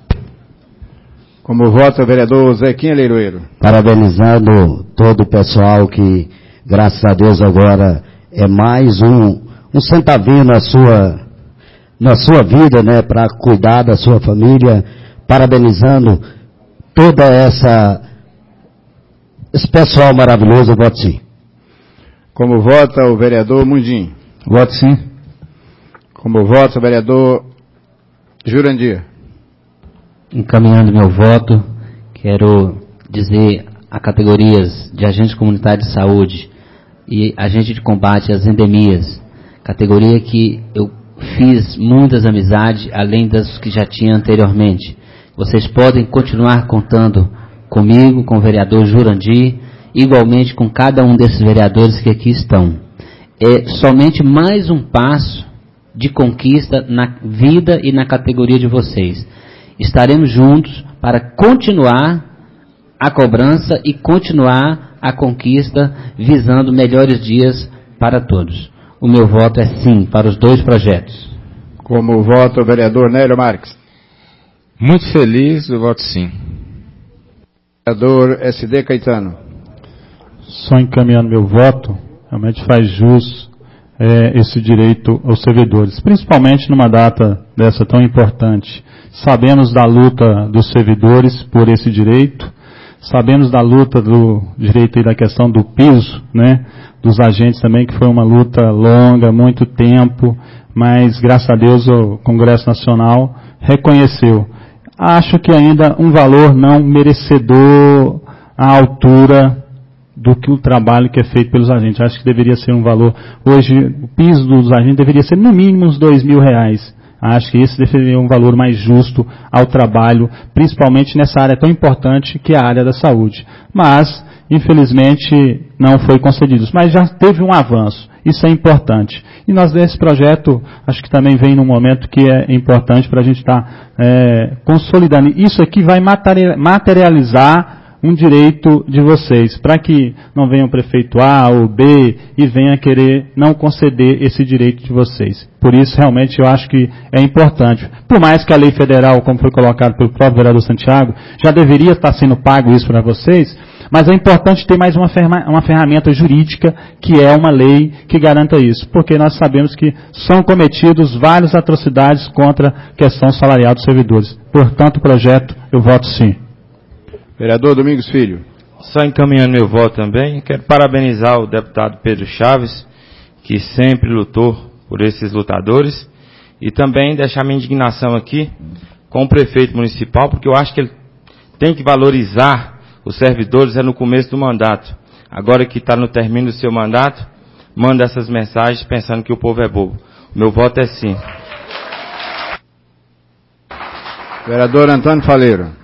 Como vota o vereador Zequinha Leiroeiro? Parabenizando todo o pessoal que, graças a Deus, agora é mais um, um centavinho na sua, na sua vida, né, para cuidar da sua família. Parabenizando toda essa, esse pessoal maravilhoso, eu voto sim. Como vota o vereador Mundim? Voto sim. Como vota o vereador Jurandir? Encaminhando meu voto, quero dizer a categorias de agente comunitário de saúde e agente de combate às endemias, categoria que eu fiz muitas amizades, além das que já tinha anteriormente. Vocês podem continuar contando comigo, com o vereador Jurandir igualmente com cada um desses vereadores que aqui estão. É somente mais um passo de conquista na vida e na categoria de vocês. Estaremos juntos para continuar a cobrança e continuar a conquista, visando melhores dias para todos. O meu voto é sim para os dois projetos. Como voto o vereador Nélio Marques? Muito feliz, eu voto sim. Vereador S D Caetano? Só encaminhando meu voto, realmente faz jus é, esse direito aos servidores, principalmente numa data dessa tão importante. Sabemos da luta dos servidores por esse direito, sabemos da luta do direito e da questão do piso, né, dos agentes também, que foi uma luta longa, muito tempo, mas graças a Deus o Congresso Nacional reconheceu. Acho que ainda um valor não merecedor à altura do que o trabalho que é feito pelos agentes. Acho que deveria ser um valor, hoje o piso dos agentes deveria ser no mínimo uns dois mil reais. Acho que esse deveria ser um valor mais justo ao trabalho, principalmente nessa área tão importante que é a área da saúde. Mas, infelizmente, não foi concedido. Mas já teve um avanço. Isso é importante. E nós, nesse projeto, acho que também vem num momento que é importante para a gente estar é, consolidando. Isso aqui vai materializar um direito de vocês, para que não venha o prefeito A ou B e venha querer não conceder esse direito de vocês. Por isso, realmente, eu acho que é importante. Por mais que a lei federal, como foi colocado pelo próprio vereador Santiago, já deveria estar sendo pago isso para vocês, mas é importante ter mais uma, ferma, uma ferramenta jurídica, que é uma lei que garanta isso, porque nós sabemos que são cometidos várias atrocidades contra a questão salarial dos servidores. Portanto, o projeto, eu voto sim. Vereador Domingos Filho. Só encaminhando meu voto também, quero parabenizar o deputado Pedro Chaves, que sempre lutou por esses lutadores, e também deixar minha indignação aqui com o prefeito municipal, porque eu acho que ele tem que valorizar os servidores é no começo do mandato. Agora que está no término do seu mandato, manda essas mensagens pensando que o povo é bobo. O meu voto é sim. Vereador Antônio Faleiro.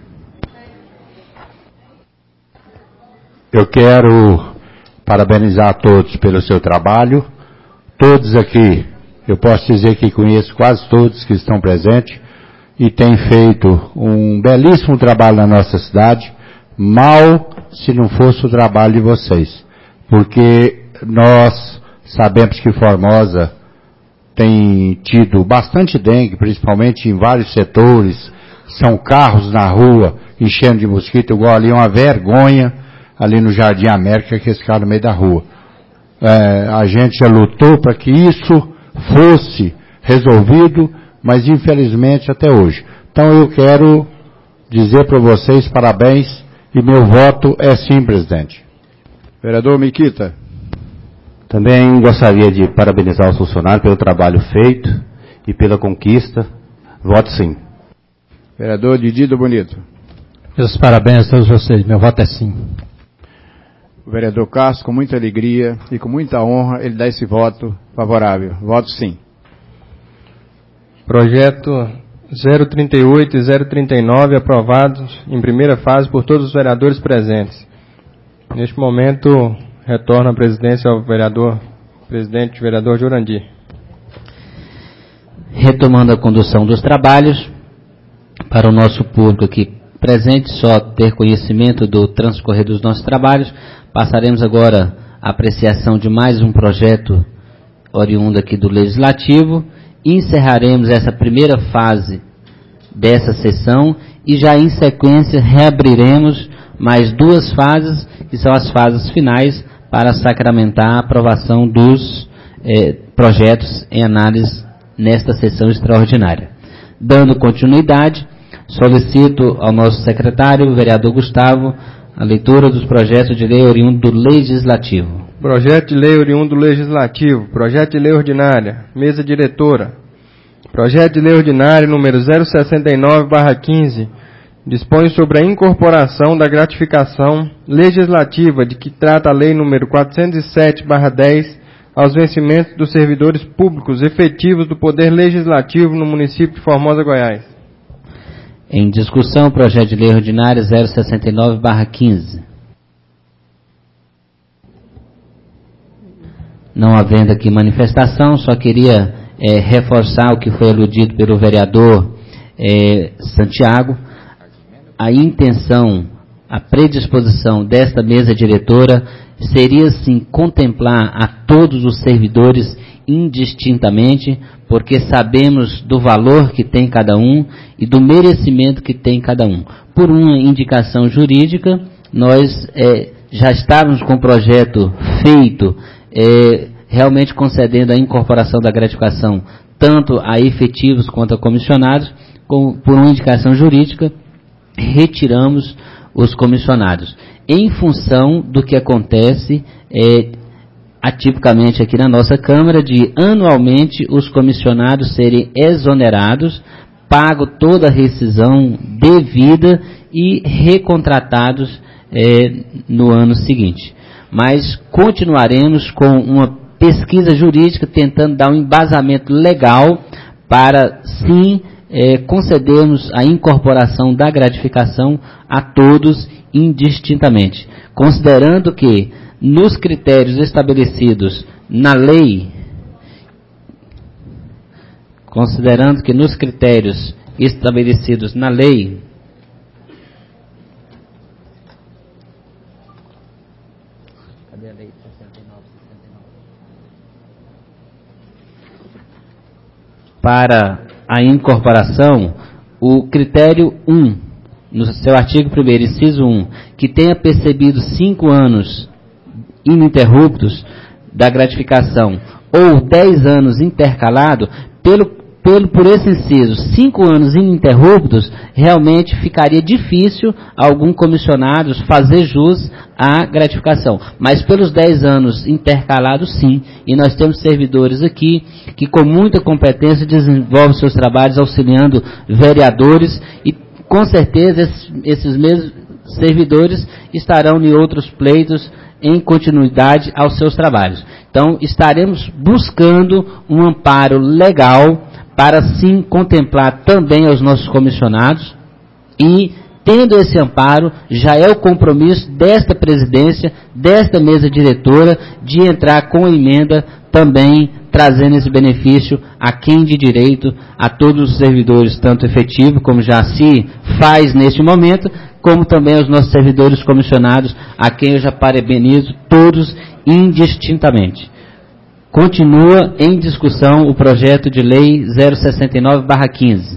Eu quero parabenizar a todos pelo seu trabalho. Todos aqui, eu posso dizer que conheço quase todos que estão presentes e têm feito um belíssimo trabalho na nossa cidade. Mal se não fosse o trabalho de vocês, porque nós sabemos que Formosa tem tido bastante dengue, principalmente em vários setores. São carros na rua enchendo de mosquito, igual ali, uma vergonha ali no Jardim América, que esse cara no meio da rua. É, a gente já lutou para que isso fosse resolvido, mas infelizmente até hoje. Então eu quero dizer para vocês parabéns e meu voto é sim, presidente. Vereador Miquita. Também gostaria de parabenizar os funcionários pelo trabalho feito e pela conquista. Voto sim. Vereador Didi do Bonito. Meus parabéns a todos vocês. Meu voto é sim. O vereador Castro, com muita alegria e com muita honra, ele dá esse voto favorável. Voto sim. Projeto zero trinta e oito e zero trinta e nove aprovados em primeira fase por todos os vereadores presentes. Neste momento, retorno a presidência ao vereador, presidente, vereador Jurandir. Retomando a condução dos trabalhos, para o nosso público aqui presente, só ter conhecimento do transcorrer dos nossos trabalhos, passaremos agora à apreciação de mais um projeto oriundo aqui do Legislativo, encerraremos essa primeira fase dessa sessão e já em sequência reabriremos mais duas fases, que são as fases finais, para sacramentar a aprovação dos eh, projetos em análise nesta sessão extraordinária. Dando continuidade, solicito ao nosso secretário, o vereador Gustavo, a leitura dos projetos de lei oriundo do Legislativo. Projeto de lei oriundo do Legislativo, projeto de lei ordinária, mesa diretora. Projeto de lei ordinária número zero sessenta e nove barra quinze, dispõe sobre a incorporação da gratificação legislativa de que trata a lei número quatrocentos e sete barra dez aos vencimentos dos servidores públicos efetivos do Poder Legislativo no município de Formosa, Goiás. Em discussão, projeto de lei ordinária zero sessenta e nove barra quinze. Não havendo aqui manifestação, só queria é, reforçar o que foi aludido pelo vereador é, Santiago. A intenção, a predisposição desta mesa diretora seria, sim, contemplar a todos os servidores indistintamente, porque sabemos do valor que tem cada um e do merecimento que tem cada um. Por uma indicação jurídica, nós é, já estávamos com o projeto feito, é, realmente concedendo a incorporação da gratificação tanto a efetivos quanto a comissionados. Com, por uma indicação jurídica, retiramos os comissionados. Em função do que acontece é, atipicamente aqui na nossa Câmara, de anualmente os comissionados serem exonerados, pago toda a rescisão devida e recontratados é, no ano seguinte. Mas continuaremos com uma pesquisa jurídica tentando dar um embasamento legal para, sim, é, concedermos a incorporação da gratificação a todos indistintamente, considerando que nos critérios estabelecidos na lei, considerando que nos critérios estabelecidos na lei, cadê a lei sessenta e nove, sessenta e nove? Para a incorporação, o critério um, no seu artigo primeiro, inciso um, que tenha percebido cinco anos ininterruptos da gratificação ou dez anos intercalado, pelo, pelo, por esse inciso, cinco anos ininterruptos, realmente ficaria difícil algum comissionado fazer jus à gratificação. Mas pelos dez anos intercalados, sim. E nós temos servidores aqui que com muita competência desenvolvem seus trabalhos auxiliando vereadores e com certeza esses, esses mesmos servidores estarão em outros pleitos em continuidade aos seus trabalhos. Então, estaremos buscando um amparo legal para, sim, contemplar também os nossos comissionados e, tendo esse amparo, já é o compromisso desta presidência, desta mesa diretora, de entrar com emenda também trazendo esse benefício a quem de direito, a todos os servidores, tanto efetivo, como já se faz neste momento, como também aos nossos servidores comissionados, a quem eu já parabenizo todos indistintamente. Continua em discussão o projeto de lei zero sessenta e nove barra quinze.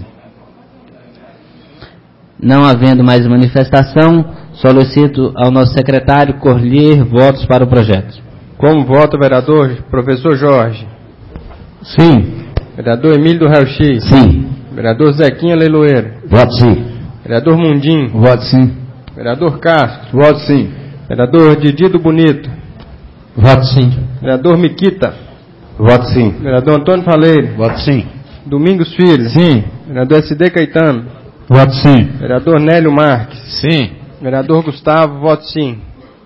Não havendo mais manifestação, solicito ao nosso secretário colher votos para o projeto. Como vota o vereador professor Jorge? Sim. Vereador Emílio do Raio X? Sim. Vereador Zequinha Leiloeiro? Voto sim. Vereador Mundim? Voto sim. Vereador Castro? Voto sim. Vereador Didi do Bonito? Voto sim. Vereador Miquita? Voto sim. Vereador Antônio Faleiro? Voto sim. Domingos Filho? Sim. Vereador S D Caetano? Voto sim. Vereador Nélio Marques? Sim. Vereador Gustavo? Voto sim.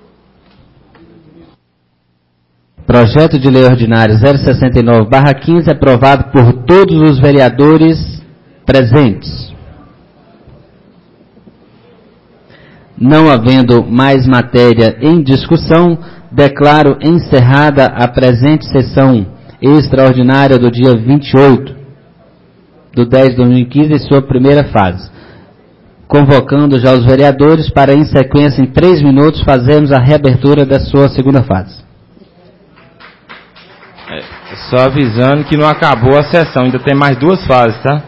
Projeto de lei ordinário zero sessenta e nove barra quinze aprovado por todos os vereadores presentes. Não havendo mais matéria em discussão, declaro encerrada a presente sessão extraordinária do dia vinte e oito do dez de dois mil e quinze, em sua primeira fase. Convocando já os vereadores para, em sequência, em três minutos, fazermos a reabertura da sua segunda fase. É, só avisando que não acabou a sessão, ainda tem mais duas fases, tá?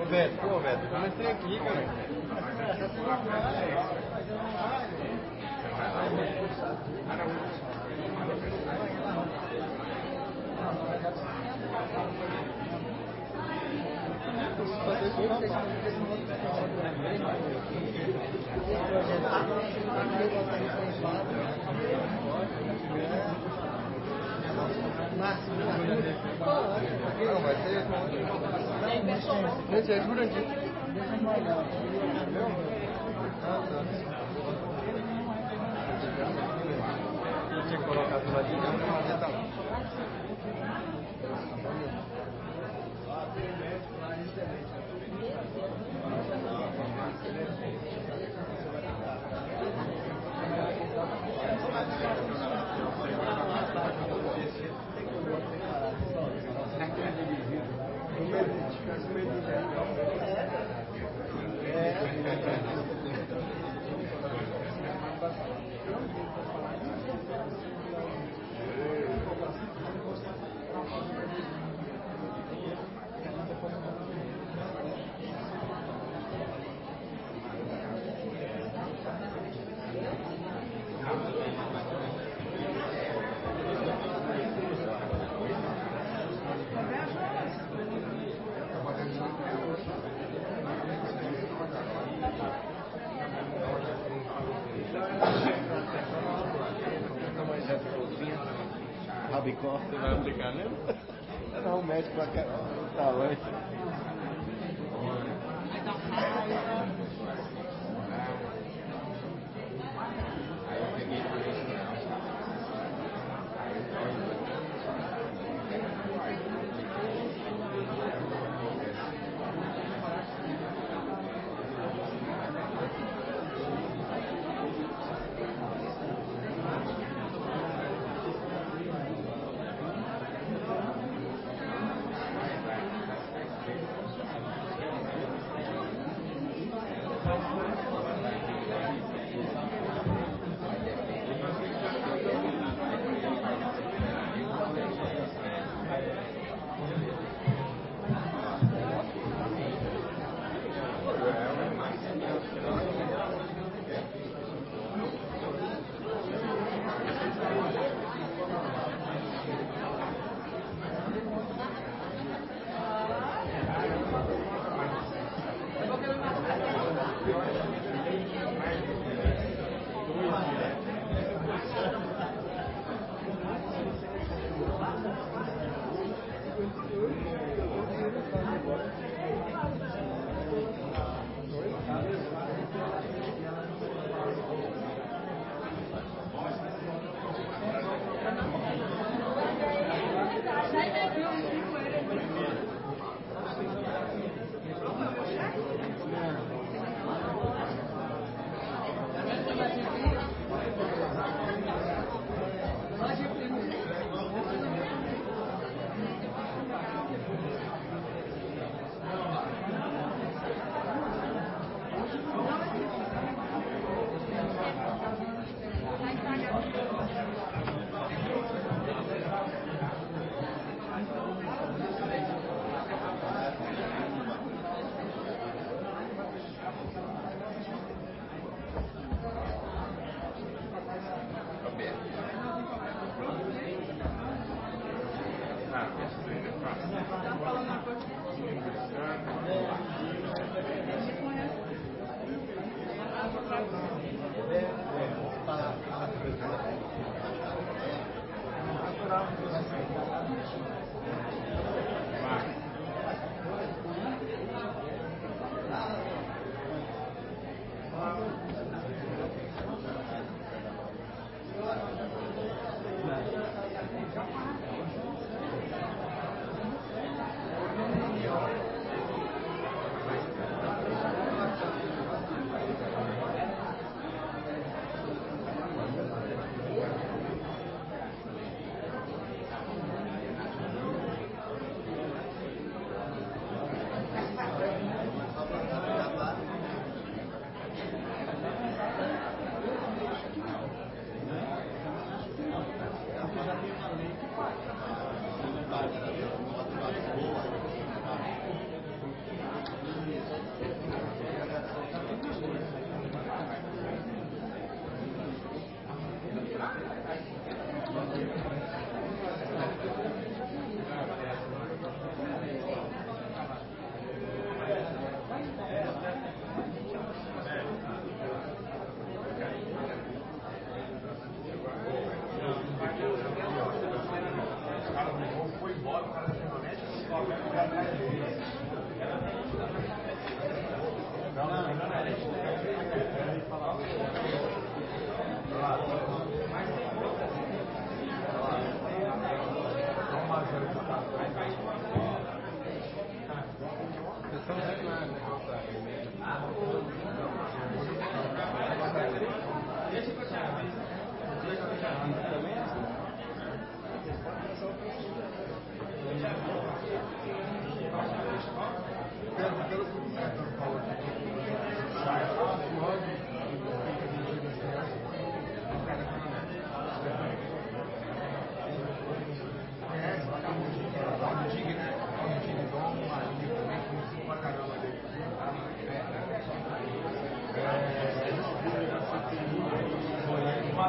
Ô, Beto, pô, Beto, eu entrei aqui, cara. Não, vai ser. Esse é Jurandir. Eu tinha que colocar do lado de cá pra fazer tá lá. Rabicó, você vai aplicar mesmo? Não, o médico vai tá longe.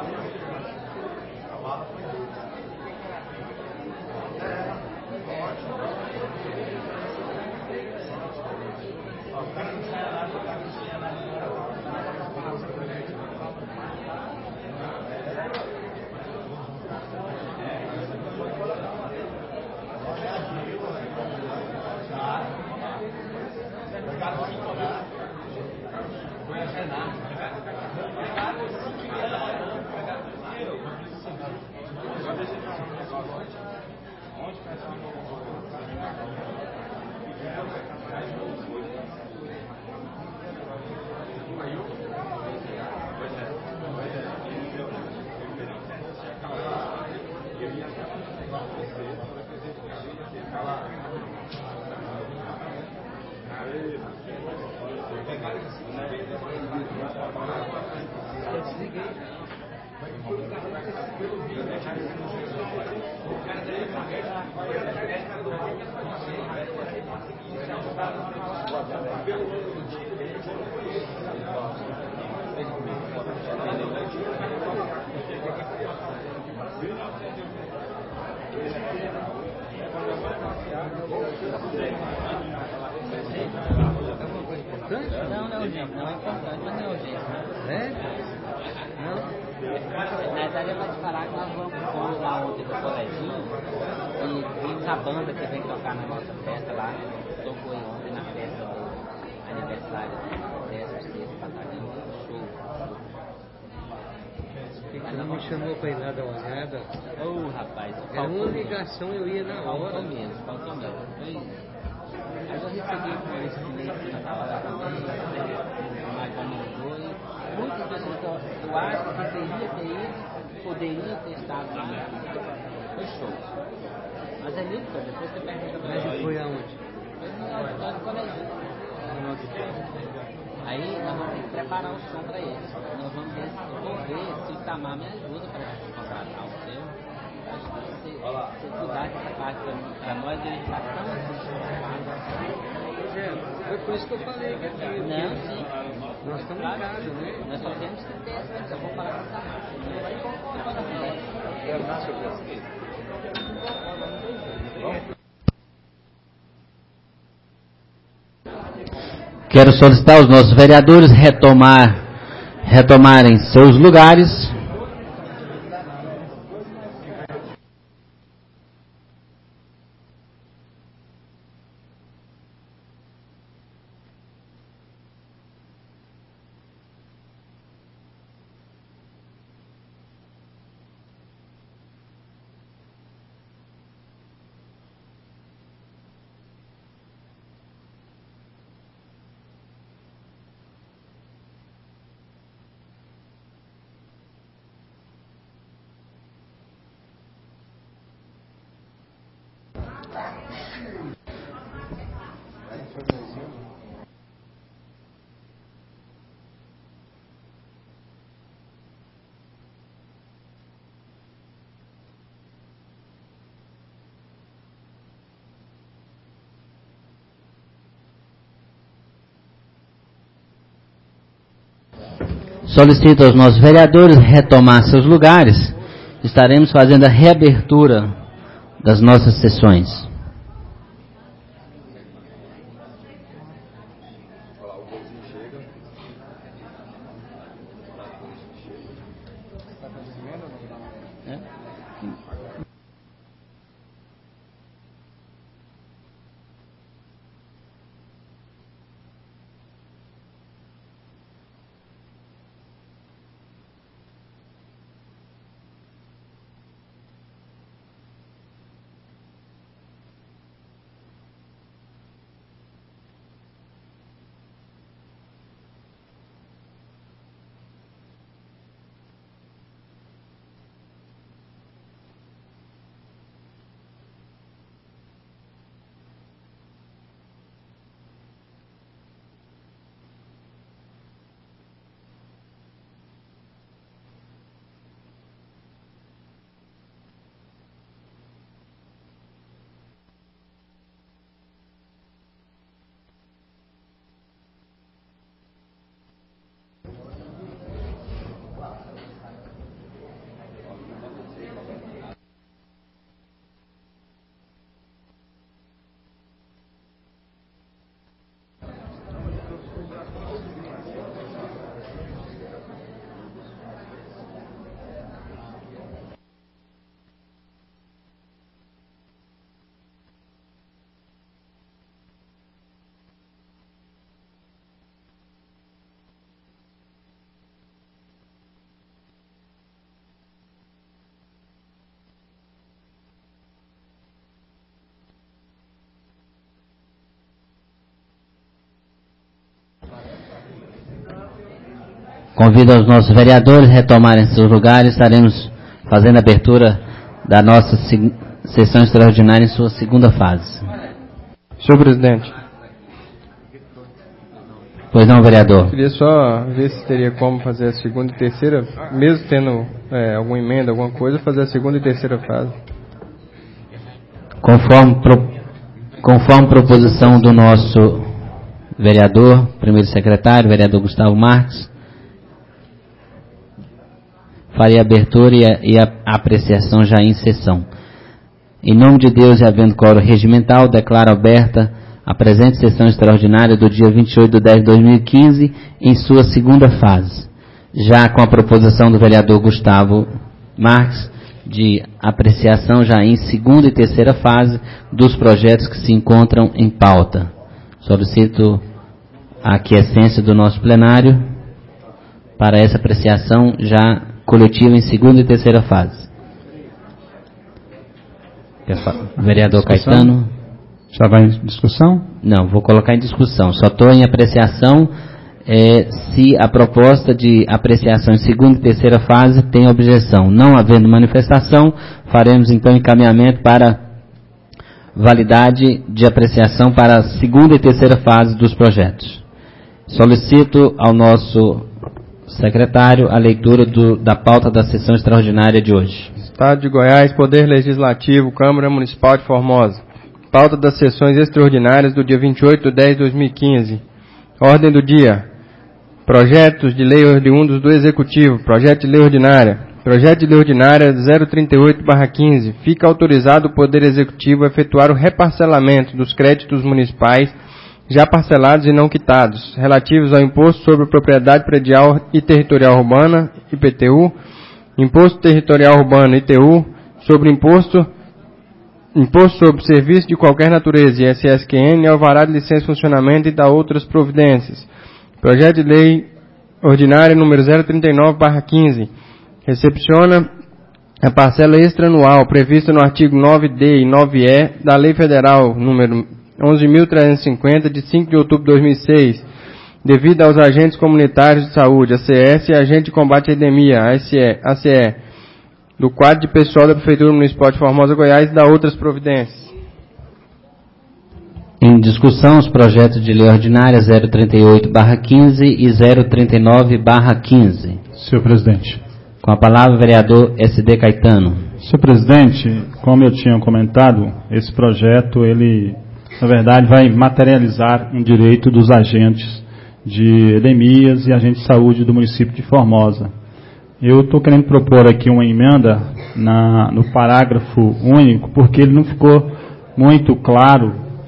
Não, não é urgente, não é importante, mas não é urgente. É? Não? Na verdade é pra te falar que nós vamos vamos lá ontem do coleginho e vimos a banda que vem tocar na nossa festa lá, tocou ontem na festa do aniversário dessa sexta batalhão, show. Ela me chamou pra ir lá dar uma olhada. Ô oh, rapaz, era uma ligação, eu ia na hora. Faltou mesmo, faltou mesmo. Foi. Aí eu recebi com esse cliente na hora também, mais ou menos dois. Muitas pessoas que eu, eu acho que deveria ter ido, poderia ter estado lá. Foi show. Mas é lindo, depois você pergunta pra ele. Mas foi aonde? Foi no auditório do colégio. No auditório. Aí nós vamos ter que preparar o som para eles. Nós vamos ver, eu vou ver se o Itamar me ajuda para contratar o seu. Acho que se você cuidar dessa parte para nós, ele está tão assim. É, foi por isso que eu falei que aqui. Não, sim. Nós estamos claro, em casa, né? Nós só temos que ter essa. Eu vou falar com o Itamar. Não vai contar na frente. Quero dar seu preço. Quero solicitar aos nossos vereadores retomar, retomarem seus lugares. Solicito aos nossos vereadores retomar seus lugares. Estaremos fazendo a reabertura das nossas sessões. Convido os nossos vereadores a retomarem seus lugares. Estaremos fazendo a abertura da nossa sessão extraordinária em sua segunda fase. Senhor presidente. Pois não, vereador. Queria só ver se teria como fazer a segunda e terceira, mesmo tendo é, alguma emenda, alguma coisa, fazer a segunda e terceira fase. Conforme, pro, conforme proposição do nosso vereador, primeiro secretário, vereador Gustavo Marques, farei a abertura e a, e a apreciação já em sessão. Em nome de Deus e havendo quórum regimental, declaro aberta a presente sessão extraordinária do dia vinte e oito de dez de dois mil e quinze, em sua segunda fase, já com a proposição do vereador Gustavo Marques, de apreciação já em segunda e terceira fase dos projetos que se encontram em pauta. Solicito a aquiescência do nosso plenário para essa apreciação já coletiva em segunda e terceira fase. Vereador Discussão? Caetano. Já vai em discussão? Não, vou colocar em discussão. Só estou em apreciação é, se a proposta de apreciação em segunda e terceira fase tem objeção. Não havendo manifestação, faremos então encaminhamento para validade de apreciação para a segunda e terceira fase dos projetos. Solicito ao nosso secretário a leitura do, da pauta da sessão extraordinária de hoje. Estado de Goiás, Poder Legislativo, Câmara Municipal de Formosa. Pauta das sessões extraordinárias do dia vinte e oito de dez de dois mil e quinze. Ordem do dia. Projetos de lei oriundos do Executivo. Projeto de lei ordinária. Projeto de lei ordinária zero trinta e oito barra quinze. Fica autorizado o Poder Executivo a efetuar o reparcelamento dos créditos municipais já parcelados e não quitados, relativos ao Imposto sobre Propriedade Predial e Territorial Urbana, I P T U, Imposto Territorial Urbano, I T U, sobre Imposto Imposto sobre Serviço de qualquer natureza, I S S Q N, alvará de licença de funcionamento e da outras providências. Projeto de lei ordinária número zero trinta e nove barra quinze. Recepciona a parcela extranual prevista no artigo nove D e nove E da Lei Federal número onze mil trezentos e cinquenta, de cinco de outubro de dois mil e seis, devido aos agentes comunitários de saúde, A C S, e agente de combate à epidemia, A C E, do quadro de pessoal da Prefeitura Municipal de Formosa, Goiás, e da outras providências. Em discussão, os projetos de lei ordinária zero trinta e oito barra quinze e zero trinta e nove barra quinze. Senhor presidente. Com a palavra, o vereador S D Caetano. Senhor presidente, como eu tinha comentado, esse projeto, ele, na verdade, vai materializar um direito dos agentes de endemias e agentes de saúde do município de Formosa. Eu estou querendo propor aqui uma emenda na, no parágrafo único, porque ele não ficou muito claro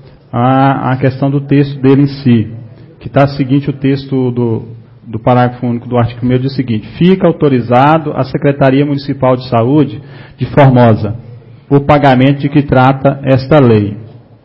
a, a questão do texto dele em si, que está o seguinte, o texto do, do parágrafo único do artigo primeiro diz o seguinte: fica autorizado a Secretaria Municipal de Saúde de Formosa o pagamento de que trata esta lei.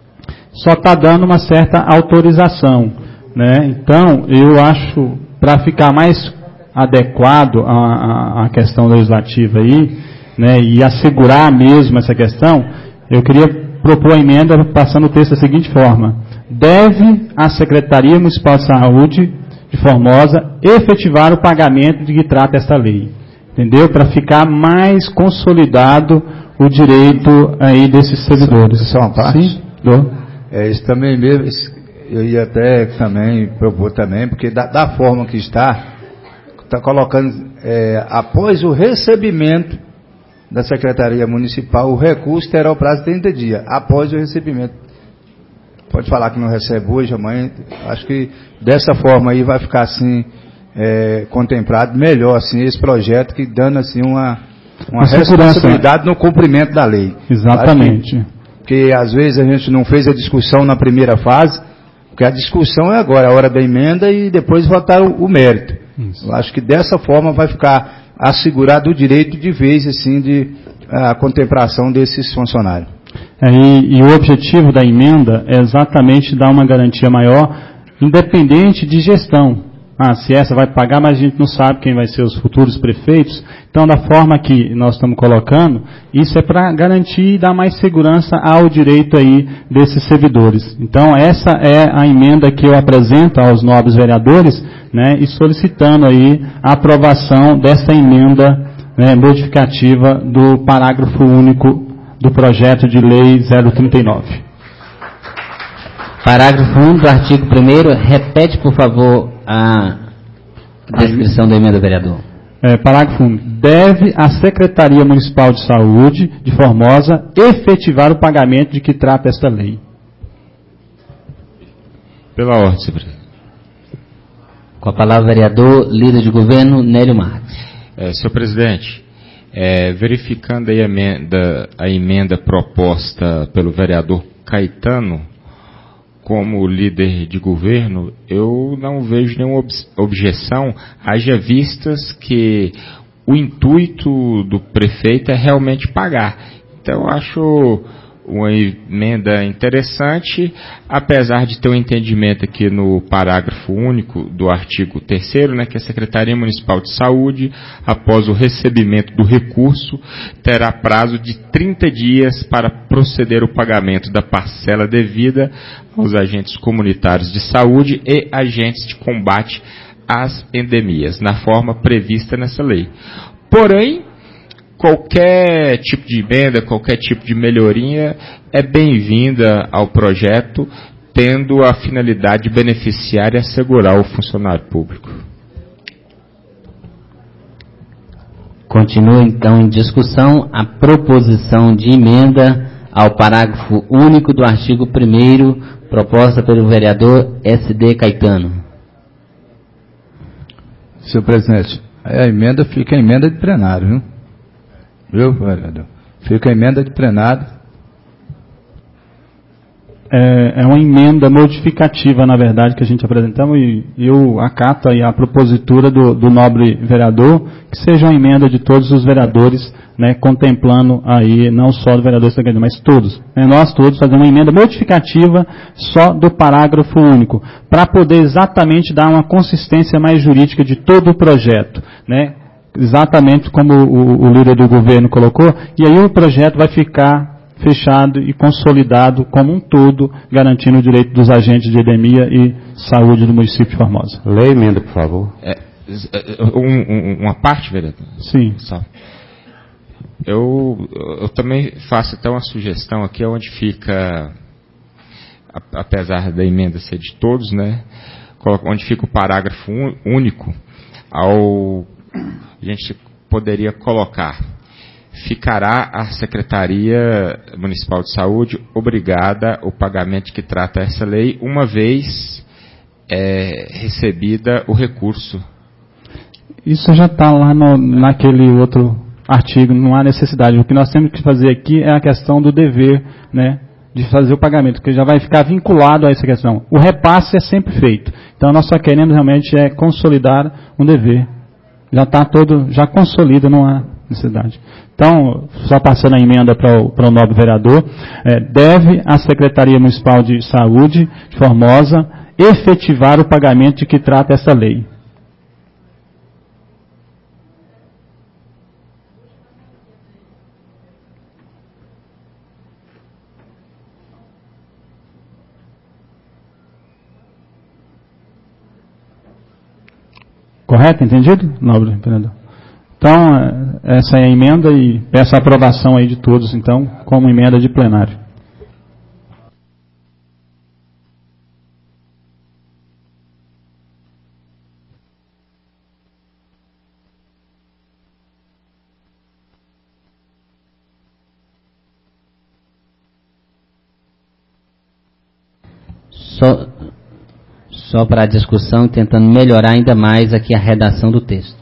Só está dando uma certa autorização, né? Então, eu acho, para ficar mais adequado à, à questão legislativa aí, né, e assegurar mesmo essa questão, eu queria propor a emenda passando o texto da seguinte forma: deve a Secretaria Municipal de Saúde de Formosa efetivar o pagamento de que trata esta lei. Entendeu? Para ficar mais consolidado o direito aí desses servidores. Só uma parte? Sim? Do? É, isso também mesmo, eu ia até também propor também, porque da, da forma que está, está colocando, é, após o recebimento da Secretaria Municipal, o recurso terá o prazo de trinta dias, após o recebimento. Pode falar que não recebe hoje, amanhã, acho que dessa forma aí vai ficar assim, é, contemplado melhor assim, esse projeto, que dando assim uma, uma responsabilidade no cumprimento da lei. Exatamente. Porque às vezes a gente não fez a discussão na primeira fase, porque a discussão é agora, a hora da emenda e depois votar o, o mérito. Isso. Eu acho que dessa forma vai ficar assegurado o direito de vez, assim, de a contemplação desses funcionários. É, e, e o objetivo da emenda é exatamente dar uma garantia maior, independente de gestão. Ah, se essa vai pagar, mas a gente não sabe quem vai ser os futuros prefeitos. Então, da forma que nós estamos colocando, isso é para garantir e dar mais segurança ao direito aí desses servidores. Então, essa é a emenda que eu apresento aos nobres vereadores, né, e solicitando aí a aprovação dessa emenda, né, modificativa do parágrafo único do projeto de lei zero trinta e nove. Parágrafo único do artigo primeiro, repete, por favor, a descrição da emenda, vereador. É, parágrafo único. Deve a Secretaria Municipal de Saúde de Formosa efetivar o pagamento de que trata esta lei. Pela ordem, senhor presidente. Com a palavra, vereador, líder de governo, Nélio Marques. É, senhor presidente, é, verificando a emenda, a emenda proposta pelo vereador Caetano, como líder de governo, eu não vejo nenhuma objeção, haja vistas que o intuito do prefeito é realmente pagar. Então, eu acho uma emenda interessante, apesar de ter um entendimento aqui no parágrafo único do artigo terceiro, né, que a Secretaria Municipal de Saúde, após o recebimento do recurso, terá prazo de trinta dias para proceder o pagamento da parcela devida aos agentes comunitários de saúde e agentes de combate às endemias, na forma prevista nessa lei. Porém, qualquer tipo de emenda, qualquer tipo de melhoria é bem-vinda ao projeto, tendo a finalidade de beneficiar e assegurar o funcionário público. Continua então em discussão a proposição de emenda ao parágrafo único do artigo primeiro, proposta pelo vereador S D Caetano. Senhor presidente, a emenda fica a emenda de plenário, viu? Viu, vereador? Fica a emenda de plenário. É, é uma emenda modificativa, na verdade, que a gente apresentamos, e eu acato aí a propositura do, do nobre vereador, que seja uma emenda de todos os vereadores, né, contemplando aí, não só do vereador Segredo, mas todos, né, nós todos fazemos uma emenda modificativa só do parágrafo único, para poder exatamente dar uma consistência mais jurídica de todo o projeto, né, exatamente como o, o líder do governo colocou, e aí o projeto vai ficar fechado e consolidado como um todo, garantindo o direito dos agentes de endemia e saúde do município de Formosa. Lê a emenda, por favor. É, um, um, uma parte, vereador? Sim. Só. Eu, eu também faço até uma sugestão aqui, onde fica, apesar da emenda ser de todos, né, onde fica o parágrafo único, ao, a gente poderia colocar: ficará a Secretaria Municipal de Saúde obrigada ao pagamento que trata essa lei, uma vez é, recebida o recurso. Isso já está lá no, naquele outro artigo, não há necessidade. O que nós temos que fazer aqui é a questão do dever, né, de fazer o pagamento, que já vai ficar vinculado a essa questão. O repasse é sempre feito. Então nós só queremos realmente é consolidar um dever. Já está todo, já consolida, não há necessidade. Então, só passando a emenda para o, para o nobre vereador, é, deve a Secretaria Municipal de Saúde de Formosa efetivar o pagamento de que trata essa lei. Correto? Entendido, nobre vereador? Então, essa é a emenda e peço a aprovação aí de todos, então, como emenda de plenário. Só, só para a discussão, tentando melhorar ainda mais aqui a redação do texto.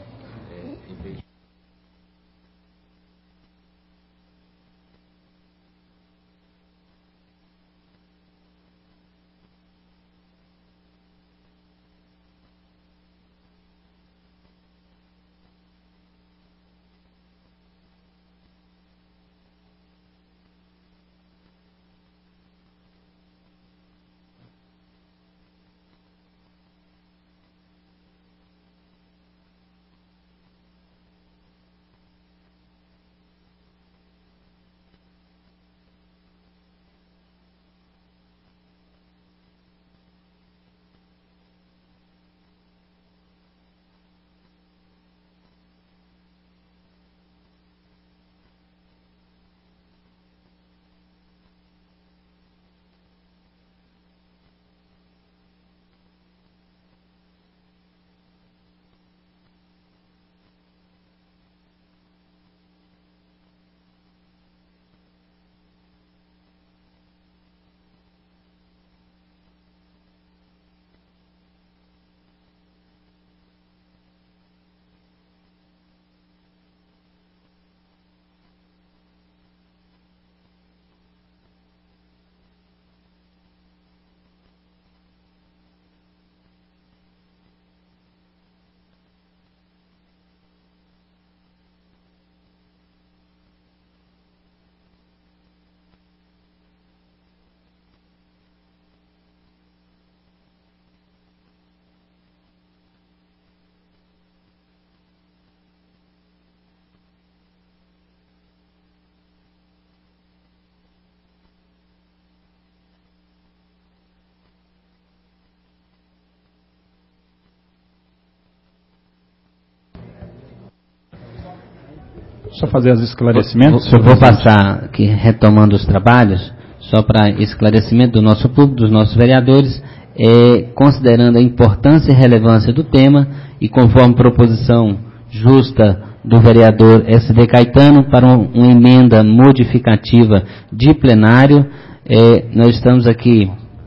Só fazer os esclarecimentos. Eu vou passar aqui, retomando os trabalhos, só para esclarecimento do nosso público, dos nossos vereadores, é, considerando a importância e relevância do tema e conforme proposição justa do vereador S D Caetano para um, uma emenda modificativa de plenário, é, nós estamos aqui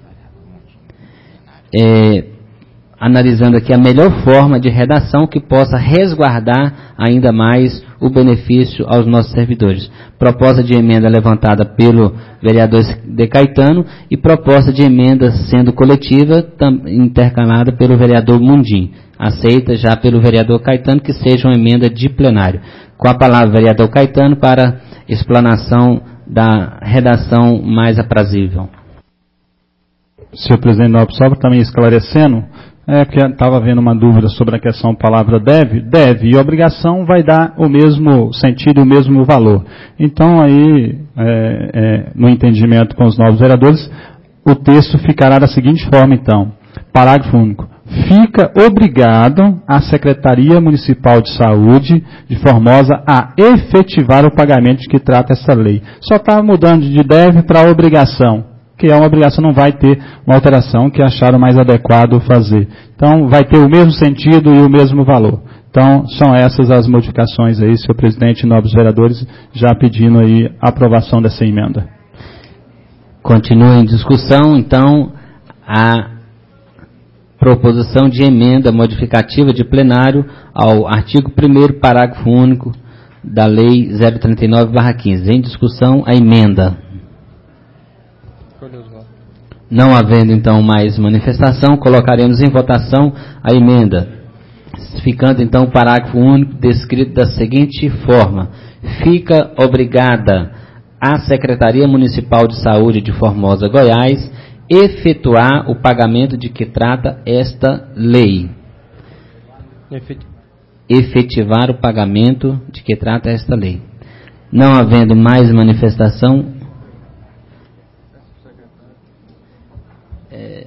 é, analisando aqui a melhor forma de redação que possa resguardar ainda mais o benefício aos nossos servidores. Proposta de emenda levantada pelo vereador de Caetano e proposta de emenda sendo coletiva, tam, intercalada pelo vereador Mundim. Aceita já pelo vereador Caetano que seja uma emenda de plenário. Com a palavra, vereador Caetano, para explanação da redação mais aprazível. Senhor presidente Nobre, só também esclarecendo, é que estava havendo uma dúvida sobre a questão palavra deve, deve e obrigação vai dar o mesmo sentido, o mesmo valor. Então aí, é, é, no entendimento com os novos vereadores, o texto ficará da seguinte forma então, parágrafo único. Fica obrigado a Secretaria Municipal de Saúde de Formosa a efetivar o pagamento de que trata essa lei. Só está mudando de deve para obrigação, que é uma obrigação, não vai ter uma alteração que acharam mais adequado fazer. Então, vai ter o mesmo sentido e o mesmo valor. Então, são essas as modificações aí, senhor presidente e nobres vereadores, já pedindo aí a aprovação dessa emenda. Continua em discussão, então, a proposição de emenda modificativa de plenário ao artigo primeiro, parágrafo único da Lei zero trinta e nove barra quinze. Em discussão, a emenda. Não havendo, então, mais manifestação, colocaremos em votação a emenda. Ficando, então, o parágrafo único descrito da seguinte forma. Fica obrigada a Secretaria Municipal de Saúde de Formosa, Goiás, efetuar o pagamento de que trata esta lei. Efetivar o pagamento de que trata esta lei. Não havendo mais manifestação, é,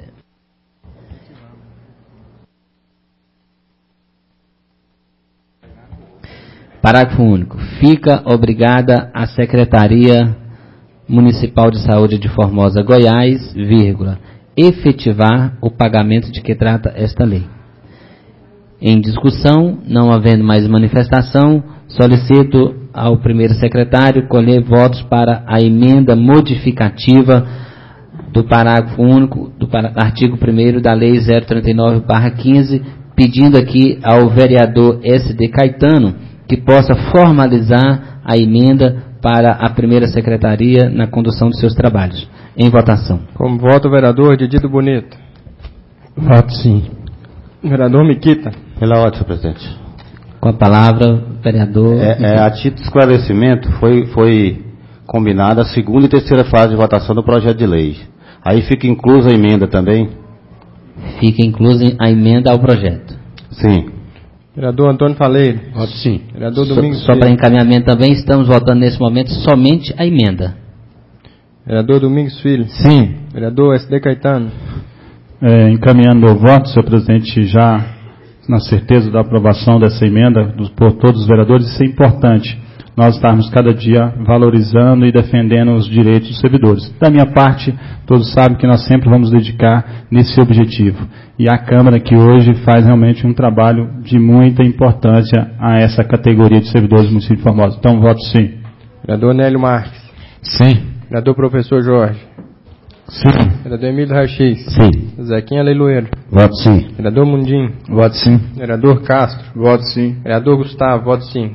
parágrafo único. Fica obrigada a Secretaria Municipal de Saúde de Formosa, Goiás, vírgula, efetivar o pagamento de que trata esta lei. Em discussão, não havendo mais manifestação, solicito ao primeiro secretário colher votos para a emenda modificativa do parágrafo único do par... artigo primeiro da Lei zero trinta e nove barra quinze, pedindo aqui ao vereador S D Caetano que possa formalizar a emenda para a primeira secretaria na condução de seus trabalhos. Em votação. Como voto o vereador Didido Bonito. Voto sim. Vereador Miquita. Pela ordem, senhor presidente. Com a palavra, vereador... É, é, a título de esclarecimento, foi, foi combinada a segunda e terceira fase de votação do projeto de lei. Aí fica inclusa a emenda também? Fica inclusa a emenda ao projeto. Sim. Vereador Antônio Faleiro. Voto sim. Vereador Domingos Só, só para encaminhamento também, estamos votando nesse momento somente a emenda. Vereador Domingos Filho. Sim. Vereador S D Caetano. É, encaminhando meu voto, senhor presidente, já na certeza da aprovação dessa emenda dos, por todos os vereadores, isso é importante. Nós estarmos cada dia valorizando e defendendo os direitos dos servidores. Da minha parte, todos sabem que nós sempre vamos dedicar nesse objetivo. E a Câmara que hoje faz realmente um trabalho de muita importância a essa categoria de servidores do município de Formosa. Então, voto sim. Vereador Nélio Marques. Sim. Vereador Professor Jorge. Sim. Vereador Emílio Raio-X. Sim. Zequinha Leiloeiro. Voto sim. Vereador Mundim. Voto sim. Vereador Castro. Voto sim. Vereador Gustavo. Voto sim.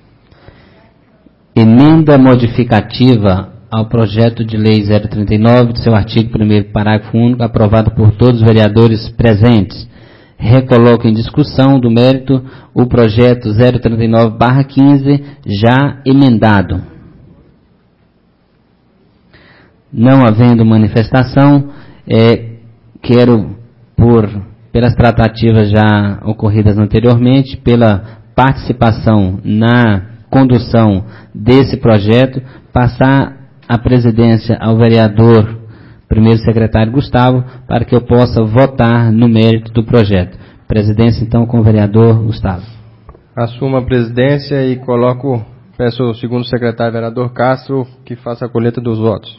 Emenda modificativa ao projeto de lei zero trinta e nove, do seu artigo primeiro, parágrafo único, aprovado por todos os vereadores presentes. Recoloco em discussão do mérito o projeto zero trinta e nove barra quinze, já emendado. Não havendo manifestação, é, quero, por, pelas tratativas já ocorridas anteriormente, pela participação na condução desse projeto, passar a presidência ao vereador, primeiro secretário Gustavo, para que eu possa votar no mérito do projeto. Presidência, então, com o vereador Gustavo. Assumo a presidência e coloco Peço ao segundo secretário, vereador Castro, que faça a colheita dos votos.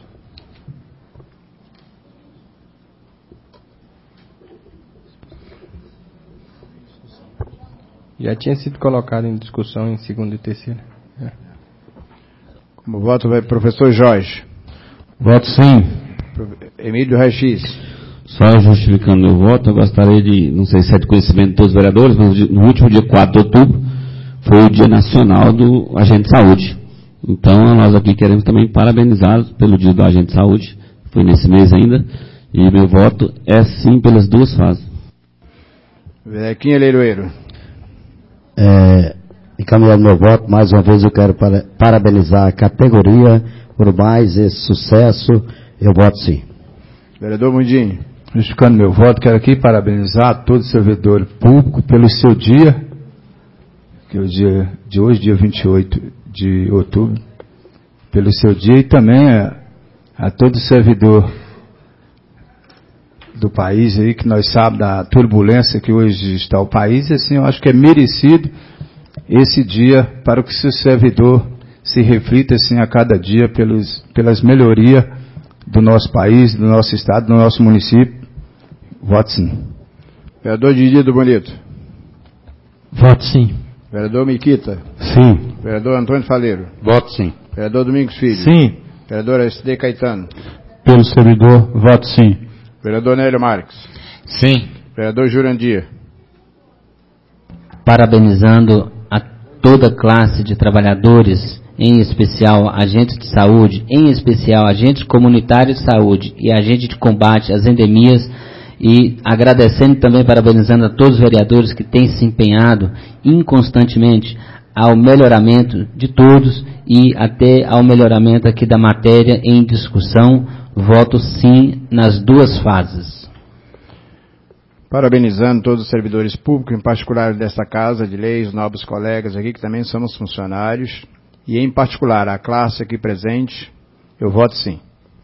Já tinha sido colocado em discussão em segunda e terceira. É. Como voto vai professor Jorge. Voto sim. Emílio Raix. Só justificando meu voto, eu gostaria de, não sei se é de conhecimento de todos os vereadores, mas no último dia quatro de outubro foi o Dia Nacional do Agente de Saúde. Então, nós aqui queremos também parabenizá-los pelo Dia do Agente de Saúde, foi nesse mês ainda, e meu voto é sim pelas duas fases. Verequinha Leiroeiro. É, encaminhando meu voto, mais uma vez eu quero para, parabenizar a categoria por mais esse sucesso, eu voto sim. Vereador Mundinho. Justificando meu voto, quero aqui parabenizar todo servidor público pelo seu dia, que é o dia de hoje, dia vinte e oito de outubro, pelo seu dia, e também a, a todo servidor do país aí, que nós sabemos da turbulência que hoje está o país, e assim, eu acho que é merecido esse dia para que o seu servidor se reflita assim a cada dia pelos, pelas melhorias do nosso país, do nosso estado, do nosso município. Voto sim. Vereador Didi do Bonito. Voto sim. Vereador Miquita. Sim. Vereador Antônio Faleiro. Voto sim. Vereador Domingos Filho. Sim. Vereador S D Caetano. Pelo servidor, voto sim. Vereador Nélio Marques. Sim. Vereador Jurandir. Parabenizando a toda classe de trabalhadores, em especial agentes de saúde, em especial agentes comunitários de saúde e agentes de combate às endemias, e agradecendo também, parabenizando a todos os vereadores que têm se empenhado inconstantemente ao melhoramento de todos e até ao melhoramento aqui da matéria em discussão. Voto sim nas duas fases. Parabenizando todos os servidores públicos, em particular desta Casa de Leis, nobres colegas aqui, que também somos funcionários, e em particular a classe aqui presente, eu voto sim.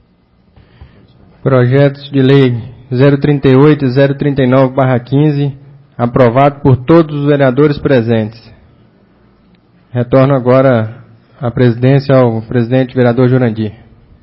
Projetos de lei zero trinta e oito e zero trinta e nove barra quinze, aprovado por todos os vereadores presentes. Retorno agora a presidência ao presidente vereador Jurandir.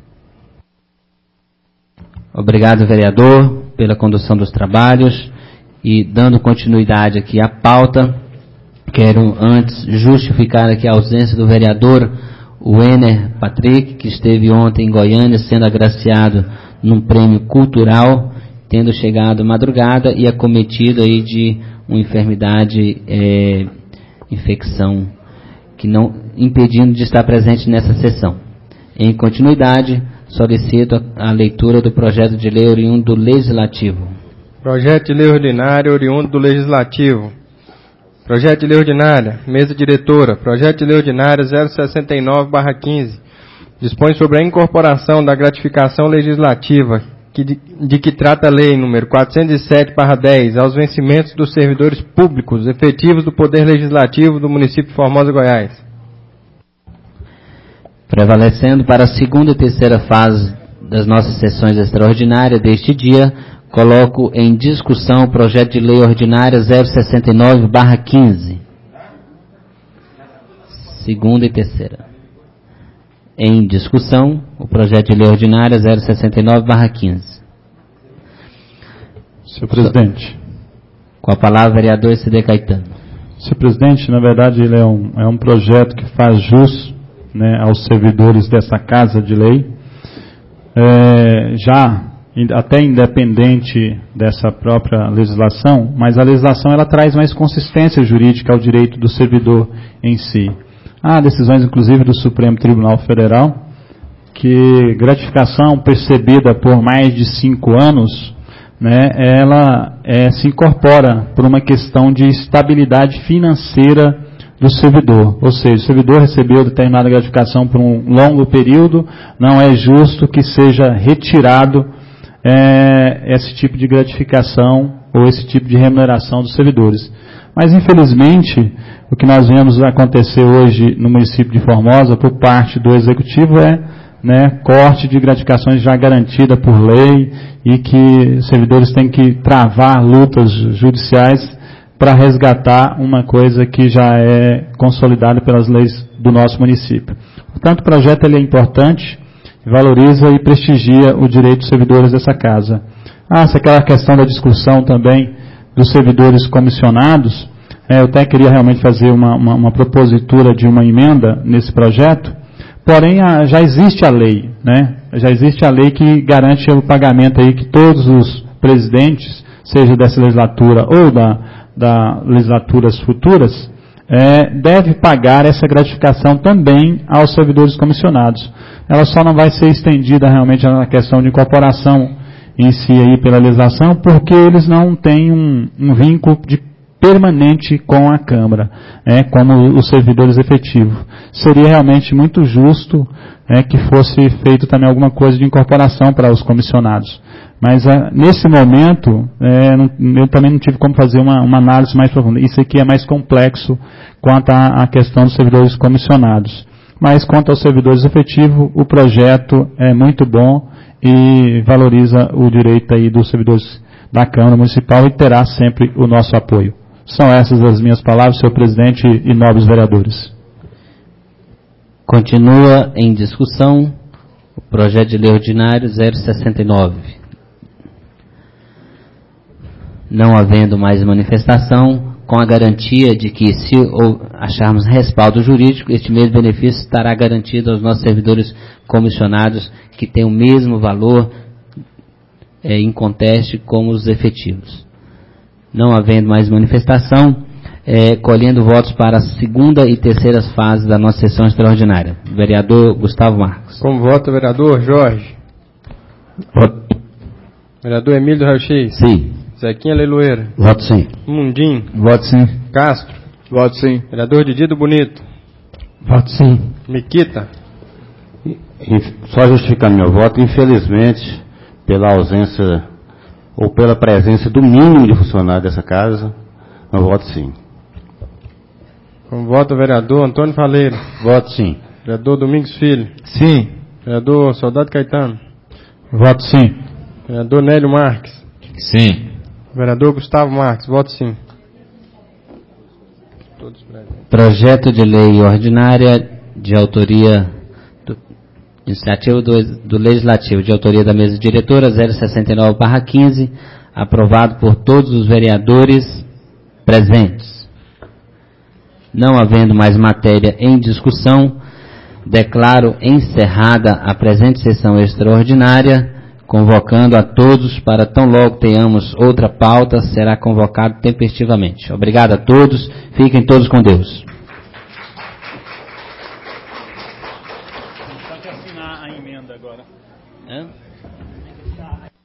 Obrigado, vereador, pela condução dos trabalhos, e dando continuidade aqui à pauta, quero antes justificar aqui a ausência do vereador Wenner Patrick, que esteve ontem em Goiânia sendo agraciado num prêmio cultural, tendo chegado madrugada e acometido aí de uma enfermidade, é, infecção, que não impedindo de estar presente nessa sessão. Em continuidade, solicito a, a leitura do projeto de lei oriundo do Legislativo. Projeto de lei ordinário oriundo do Legislativo. Projeto de lei ordinária, mesa diretora. Projeto de lei ordinária zero sessenta e nove barra quinze. Dispõe sobre a incorporação da gratificação legislativa, que de, de que trata a lei número quatrocentos e sete barra dez, aos vencimentos dos servidores públicos efetivos do Poder Legislativo do município de Formosa, Goiás. Prevalecendo para a segunda e terceira fase das nossas sessões extraordinárias deste dia, coloco em discussão o projeto de lei ordinária zero sessenta e nove barra quinze. Segunda e terceira. Em discussão, o projeto de lei ordinária zero sessenta e nove barra quinze. Senhor presidente. Com a palavra, vereador S D Caetano. Senhor presidente, na verdade, ele é um, é um projeto que faz jus, né, aos servidores dessa Casa de Lei, é, já até independente dessa própria legislação, mas a legislação ela traz mais consistência jurídica ao direito do servidor em si. Há decisões, inclusive, do Supremo Tribunal Federal, que gratificação percebida por mais de cinco anos, né, ela é, se incorpora por uma questão de estabilidade financeira do servidor, ou seja, o servidor recebeu determinada gratificação por um longo período, não é justo que seja retirado é, esse tipo de gratificação ou esse tipo de remuneração dos servidores. Mas, infelizmente, o que nós vemos acontecer hoje no município de Formosa, por parte do Executivo, é, né, corte de gratificações já garantida por lei e que os servidores têm que travar lutas judiciais para resgatar uma coisa que já é consolidada pelas leis do nosso município. Portanto, o projeto ele é importante, valoriza e prestigia o direito dos servidores dessa casa. Ah, se aquela questão da discussão também dos servidores comissionados, é, eu até queria realmente fazer uma, uma, uma propositura de uma emenda nesse projeto, porém a, já existe a lei, né? Já existe a lei que garante o pagamento aí que todos os presidentes, seja dessa legislatura ou da, da legislaturas futuras, é, deve pagar essa gratificação também aos servidores comissionados. Ela só não vai ser estendida realmente na questão de incorporação em si aí pela legislação, porque eles não têm um, um vínculo de permanente com a Câmara, é, como os servidores efetivos. Seria realmente muito justo é, que fosse feito também alguma coisa de incorporação para os comissionados. Mas é, nesse momento, é, não, eu também não tive como fazer uma, uma análise mais profunda. Isso aqui é mais complexo quanto à, à questão dos servidores comissionados. Mas quanto aos servidores efetivos, o projeto é muito bom e valoriza o direito aí dos servidores da Câmara Municipal e terá sempre o nosso apoio. São essas as minhas palavras, senhor presidente e nobres vereadores. Continua em discussão o projeto de lei ordinário zero sessenta e nove. Não havendo mais manifestação, com a garantia de que, se acharmos respaldo jurídico, este mesmo benefício estará garantido aos nossos servidores comissionados, que têm o mesmo valor é, em conteste como os efetivos. Não havendo mais manifestação, é, colhendo votos para a segunda e terceira fases da nossa sessão extraordinária. Vereador Gustavo Marcos. Como vota o vereador Jorge? Voto. Vereador Emílio do Raio X? Sim. Zequinha Leiloeira? Voto sim. Mundim? Voto sim. Castro? Voto sim. Vereador Didi do Bonito? Voto sim. Miquita? Só justificando meu voto, infelizmente, pela ausência ou pela presença do mínimo de funcionário dessa casa, eu voto sim. Como vota o vereador Antônio Faleiro? Voto sim. Vereador Domingos Filho? Sim. Vereador Soldado Caetano? Voto sim. Vereador Nélio Marques? Sim. Vereador Gustavo Marques, voto sim. Todos presentes. Projeto de lei ordinária de autoria do, iniciativa do, do Legislativo, de autoria da mesa diretora zero sessenta e nove barra quinze, aprovado por todos os vereadores presentes. Não havendo mais matéria em discussão, declaro encerrada a presente sessão extraordinária, convocando a todos para tão logo tenhamos outra pauta, será convocado tempestivamente. Obrigado a todos, fiquem todos com Deus. Tem que assinar a emenda agora. Hã?